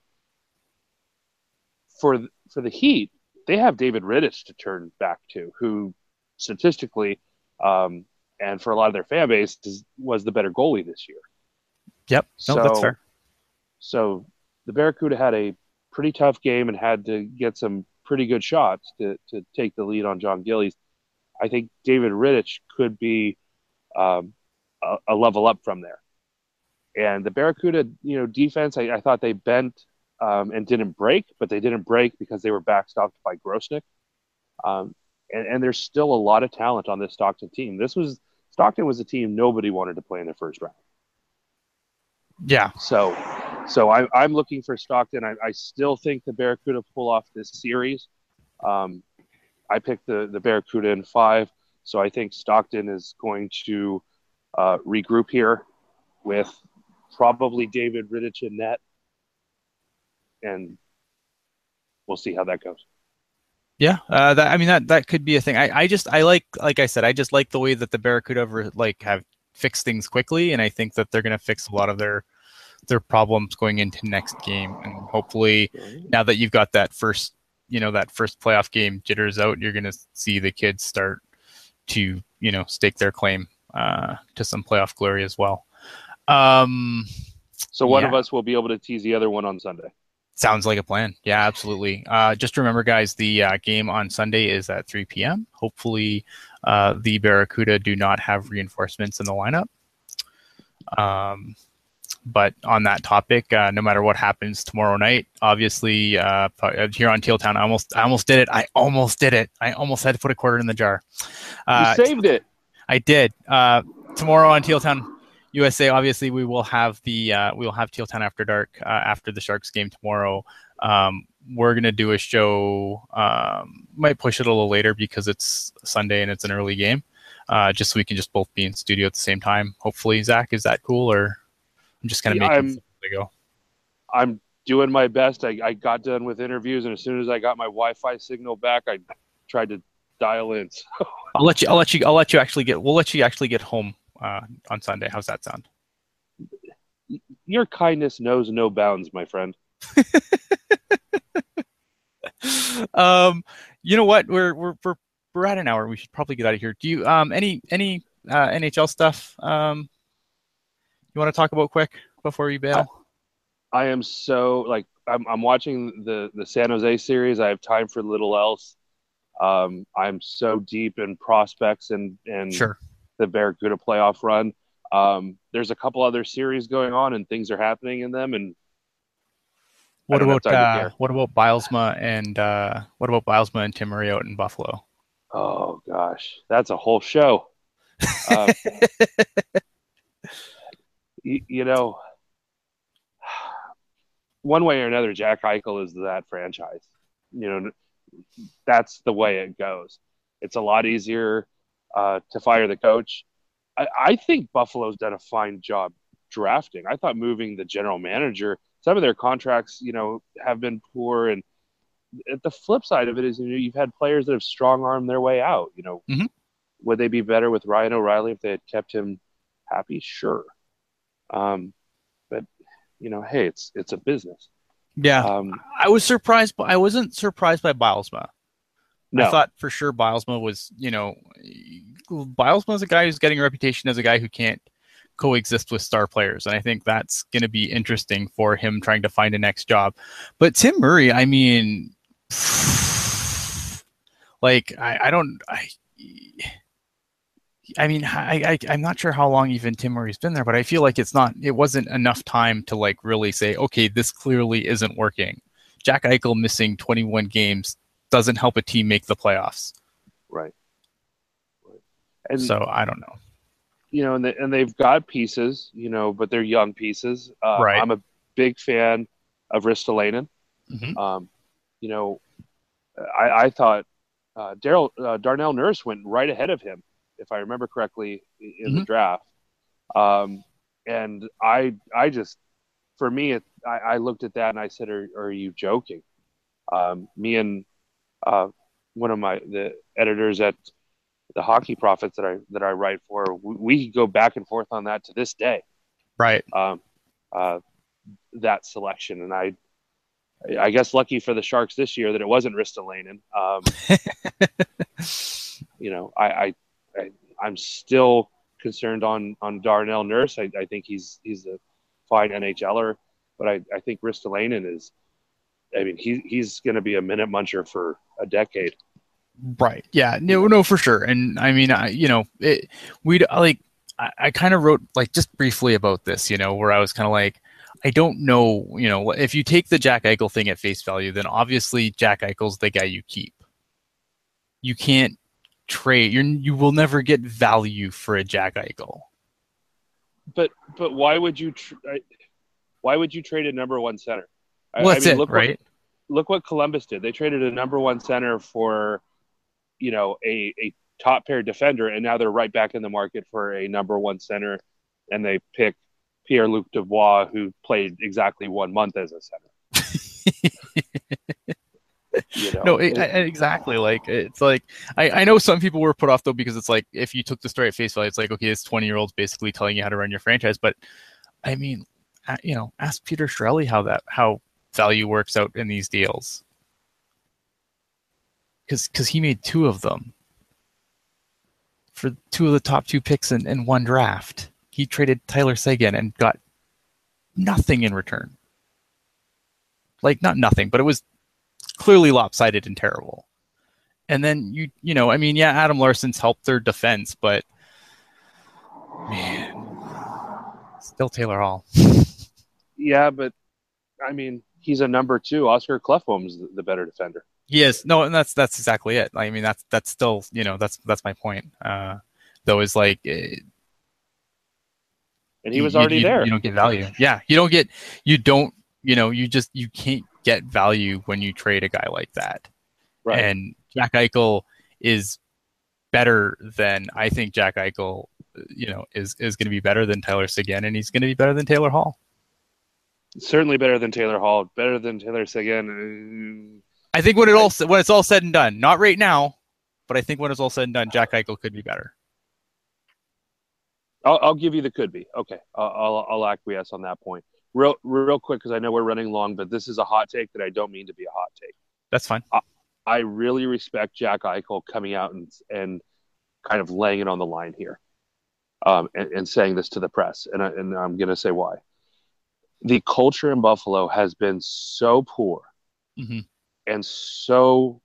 For the Heat, they have David Rittich to turn back to, who statistically, and for a lot of their fan base, was the better goalie this year. Yep. No, that's fair. So the Barracuda had a pretty tough game and had to get some pretty good shots to take the lead on John Gillies. I think David Rittich could be a level up from there. And the Barracuda, defense, I thought they bent and didn't break, but they didn't break because they were backstopped by Grosnick. And there's still a lot of talent on this Stockton team. Stockton was a team nobody wanted to play in the first round. Yeah. So I'm looking for Stockton. I still think the Barracuda pull off this series. I picked the Barracuda in 5, so I think Stockton is going to regroup here with probably David Rittich in net, and we'll see how that goes. Yeah, that could be a thing. I like I said, I just like the way that the Barracuda have fix things quickly, and I think that they're going to fix a lot of their problems going into next game. And hopefully, now that you've got that first playoff game jitters out, you're going to see the kids start to stake their claim to some playoff glory as well. So one of us will be able to tease the other one on Sunday. Sounds like a plan. Yeah, absolutely. Just remember, guys, the game on Sunday is at 3 p.m. Hopefully, the Barracuda do not have reinforcements in the lineup. But on that topic, no matter what happens tomorrow night, obviously here on Teal Town, I almost did it. I almost had to put a quarter in the jar. You saved it. I did. Tomorrow on Teal Town USA, obviously we will have Teal Town After Dark after the Sharks game tomorrow. We're gonna do a show. Might push it a little later because it's Sunday and it's an early game. Just so we can just both be in studio at the same time. Hopefully, Zach, is that cool, or I'm just kind of making something to go? I'm doing my best. I got done with interviews, and as soon as I got my Wi-Fi signal back, I tried to dial in. So. We'll let you actually get home on Sunday. How's that sound? Your kindness knows no bounds, my friend. You know what? We're at an hour. We should probably get out of here. Do you any NHL stuff you want to talk about quick before you bail? I am so I'm watching the San Jose series. I have time for little else. I'm so deep in prospects and sure. The Barracuda playoff run. There's a couple other series going on and things are happening in them. And what about Bilesma and Tim Murray out in Buffalo? Oh gosh, that's a whole show. One way or another, Jack Eichel is that franchise. That's the way it goes. It's a lot easier to fire the coach. I think Buffalo's done a fine job drafting. I thought moving the general manager, some of their contracts, have been poor. And at the flip side of it is, you've had players that have strong-armed their way out. Mm-hmm. Would they be better with Ryan O'Reilly if they had kept him happy? Sure. But hey, it's a business. Yeah. I was surprised, but I wasn't surprised by Bilesma. No. I thought for sure Bilesma was, Bilesma is a guy who's getting a reputation as a guy who can't coexist with star players. And I think that's going to be interesting for him trying to find a next job. But Tim Murray, I mean, I'm not sure how long even Tim Murray's been there, but I feel like it wasn't enough time to really say, okay, this clearly isn't working. Jack Eichel missing 21 games doesn't help a team make the playoffs. Right. And so I don't know. And they've got pieces, but they're young pieces. Right. I'm a big fan of Ristolainen. Mm-hmm. I thought Darnell Nurse went right ahead of him, if I remember correctly, in the draft. And I just, for me, I looked at that and I said, are you joking? Me and one of the editors at the Hockey Prophets that I write for, we go back and forth on that to this day. Right. That selection. And I guess lucky for the Sharks this year that it wasn't Ristolainen. I'm still concerned on Darnell Nurse. I think he's a fine NHLer, but I think Ristolainen is. I mean, he's going to be a minute muncher for a decade. Right. Yeah. No, for sure. And I mean, I kind of wrote just briefly about this, where I was kind of I don't know, if you take the Jack Eichel thing at face value, then obviously Jack Eichel's the guy you keep. You can't trade. You will never get value for a Jack Eichel. But why would you trade a number one center? Right? Look what Columbus did. They traded a number one center for, a top pair defender, and now they're right back in the market for a number one center, and they pick Pierre-Luc Dubois, who played exactly 1 month as a center. You know, No, exactly. Like it's like I know some people were put off though because it's like if you took the story at face value, it's like okay, this 20-year-old's basically telling you how to run your franchise. But I mean, ask Peter Strelly how value works out in these deals because he made two of them for two of the top two picks in one draft. He traded Tyler Seguin and got nothing in return. Like not nothing, but it was clearly lopsided and terrible. And then Adam Larson's helped their defense, but man, still Taylor Hall. Yeah, but I mean, he's a number 2. Oscar Klefbom's the better defender. He is. No, and that's exactly it. I mean, that's still, that's my point. Though is like, and he was already there. You don't get value. Yeah, you can't get value when you trade a guy like that. Right. And Jack Eichel is better than, I think Jack Eichel, is going to be better than Tyler Seguin, and he's going to be better than Taylor Hall. Certainly better than Taylor Hall, better than Taylor Seguin. I think when it's all said and done, not right now, but I think when it's all said and done, Jack Eichel could be better. I'll give you the could be. Okay, I'll acquiesce on that point. Real quick, because I know we're running long, but this is a hot take that I don't mean to be a hot take. That's fine. I really respect Jack Eichel coming out and kind of laying it on the line here, and saying this to the press, and I'm going to say why. The culture in Buffalo has been so poor, mm-hmm. and so,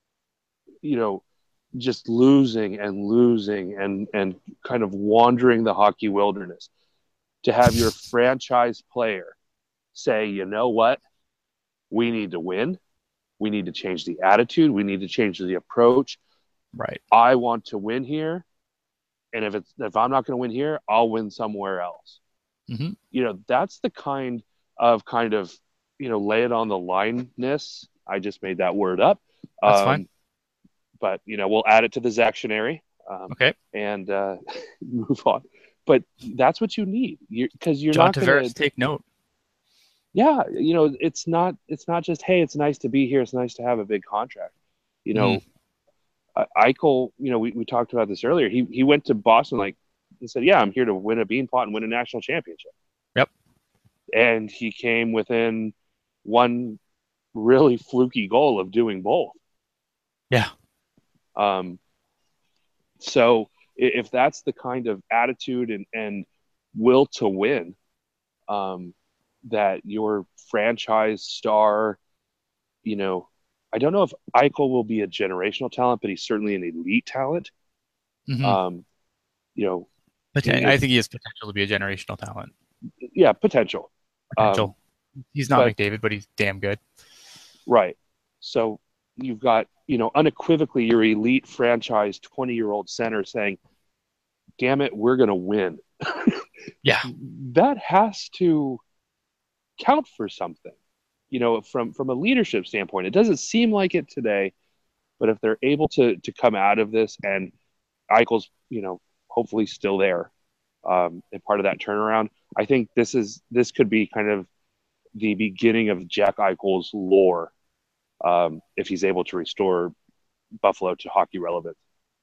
just losing and kind of wandering the hockey wilderness. To have your franchise player say, you know what, we need to win. We need to change the attitude. We need to change the approach. Right. I want to win here. And if I'm not going to win here, I'll win somewhere else. Mm-hmm. That's the kind of lay it on the line-ness. I just made that word up. That's fine. But, we'll add it to the Zactionary. Okay. And move on. But that's what you need, because you're John not going to take note. Yeah, it's not just, hey, it's nice to be here. It's nice to have a big contract. Eichel, we talked about this earlier. He went to Boston and said, yeah, I'm here to win a Beanpot and win a national championship. Yep. And he came within one really fluky goal of doing both. Yeah. So if that's the kind of attitude and will to win that your franchise star, I don't know if Eichel will be a generational talent, but he's certainly an elite talent. Mm-hmm. I think he has potential to be a generational talent. Yeah, potential. He's not McDavid, but he's damn good. Right. So you've got, unequivocally your elite franchise 20-year-old center saying, damn it, we're going to win. Yeah. That has to count for something, from a leadership standpoint. It doesn't seem like it today, but if they're able to come out of this, and Eichel's, hopefully still there, and part of that turnaround, I think this could be kind of the beginning of Jack Eichel's lore, if he's able to restore Buffalo to hockey relevance.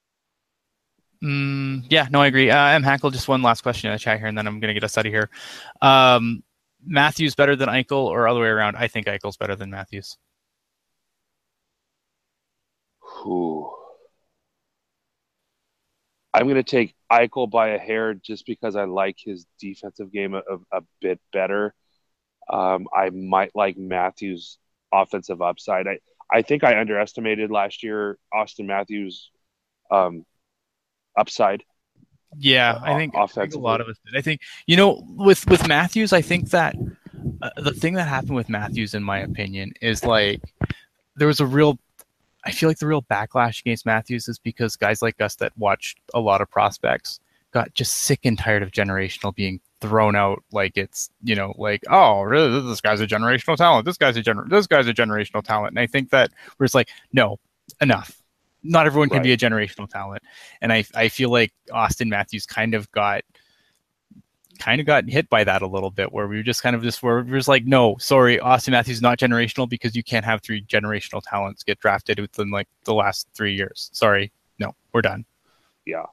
Yeah, no, I agree. M. Hackle, just one last question in the chat here, and then I'm going to get us out of here. Matthews better than Eichel, or other way around? I think Eichel's better than Matthews. Ooh. I'm going to take Eichel by a hair just because I like his defensive game a bit better. I might like Matthews' offensive upside. I think I underestimated last year Austin Matthews' upside. Yeah, I think a lot of us did. I think, with Matthews, I think that the thing that happened with Matthews, in my opinion, is there was I feel like the real backlash against Matthews is because guys like us that watched a lot of prospects got just sick and tired of generational being thrown out like it's, oh, really, this guy's a generational talent. This guy's a generational talent. And I think that we're just like, no, enough. Not everyone can be a generational talent. And I feel like Austin Matthews kind of got kind of got hit by that a little bit, where we were just kind of where we were just like, no, sorry, Austin Matthews is not generational because you can't have 3 generational talents get drafted within like the last 3 years. Sorry, no, we're done. Yeah,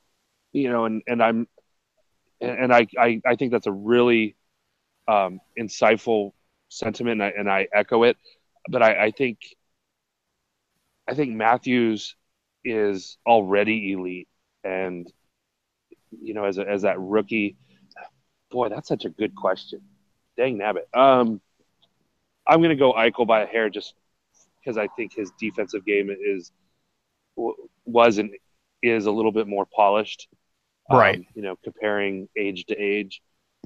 I think that's a really insightful sentiment, and I echo it. But I think Matthews is already elite, and as that rookie, boy, that's such a good question. Dang nabbit. I'm going to go Eichel by a hair, just because I think his defensive game was and is a little bit more polished. Right. Comparing age to age.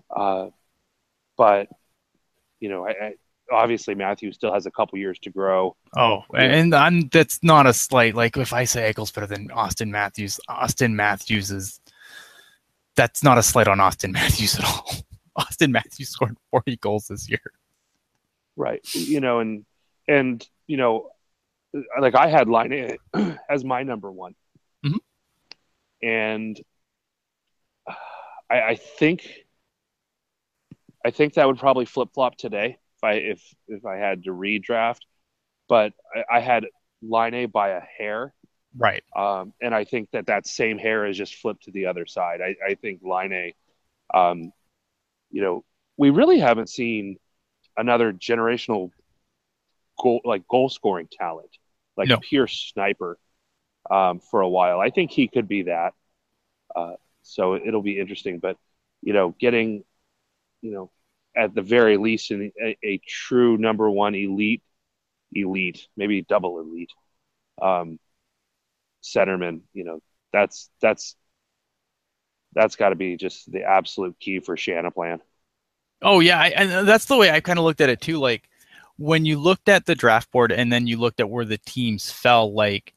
But, obviously Matthews still has a couple years to grow. Oh, and that's not a slight. Like, if I say Eichel's better than Austin Matthews that's not a slight on Austin Matthews at all. Austin Matthews scored 40 goals this year. Right. And like, I had Laine as my number one. Mm-hmm. And I think that would probably flip flop today if I had to redraft, but I had Laine by a hair, right? And I think that same hair is just flipped to the other side. I think Laine, we really haven't seen another generational goal scoring talent like pure sniper for a while. I think he could be that. So it'll be interesting, but getting at the very least in a true number one elite, maybe double elite centerman, that's got to be just the absolute key for Shanaplan. Oh yeah, and that's the way I kind of looked at it too. Like, when you looked at the draft board and then you looked at where the teams fell, like,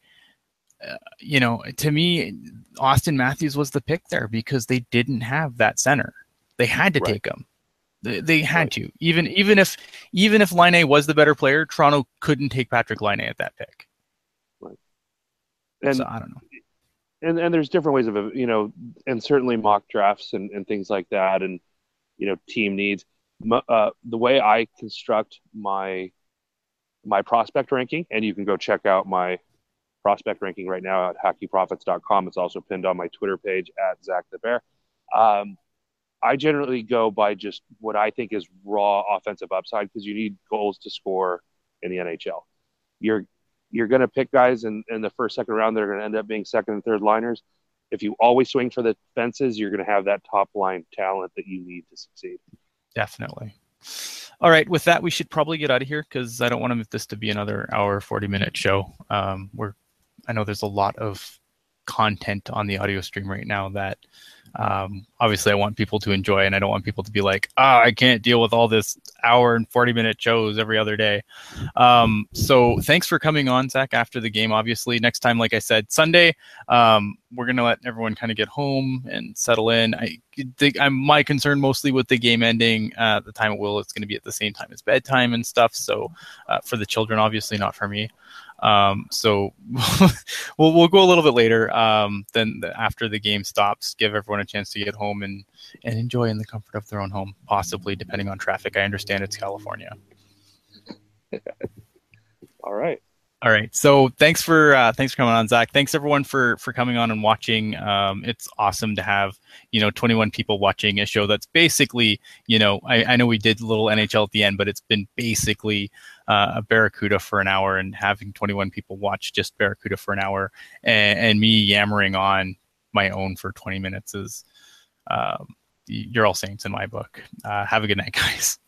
to me, Austin Matthews was the pick there because they didn't have that center. They had to take him. They had to. Even if Laine was the better player, Toronto couldn't take Patrick Laine at that pick. Right. And so I don't know. And there's different ways of and certainly mock drafts and things like that, and team needs. The way I construct my prospect ranking, and you can go check out my prospect ranking right now at hockeyprofits.com. It's also pinned on my Twitter page at Zach the Bear. I generally go by just what I think is raw offensive upside, because you need goals to score in the NHL. You're going to pick guys in the first, second round that are going to end up being second and third liners. If you always swing for the fences, you're going to have that top line talent that you need to succeed. Definitely. All right. With that, we should probably get out of here because I don't want this to be another hour, 40-minute show. I know there's a lot of content on the audio stream right now that obviously I want people to enjoy, and I don't want people to be like, I can't deal with all this hour and 40-minute shows every other day. So thanks for coming on, Zach, after the game. Obviously, next time, like I said, Sunday, we're going to let everyone kind of get home and settle in. I think my concern mostly with the game ending at the time it's going to be at the same time as bedtime and stuff. So for the children, obviously not for me. So we'll go a little bit later than after the game stops, give everyone a chance to get home and enjoy in the comfort of their own home, possibly depending on traffic. I understand it's California. All right. So thanks for coming on, Zach. Thanks everyone for coming on and watching. It's awesome to have 21 people watching a show that's basically I know we did a little NHL at the end, but it's been basically a Barracuda for an hour, and having 21 people watch just Barracuda for an hour and me yammering on my own for 20 minutes is you're all saints in my book. Have a good night, guys.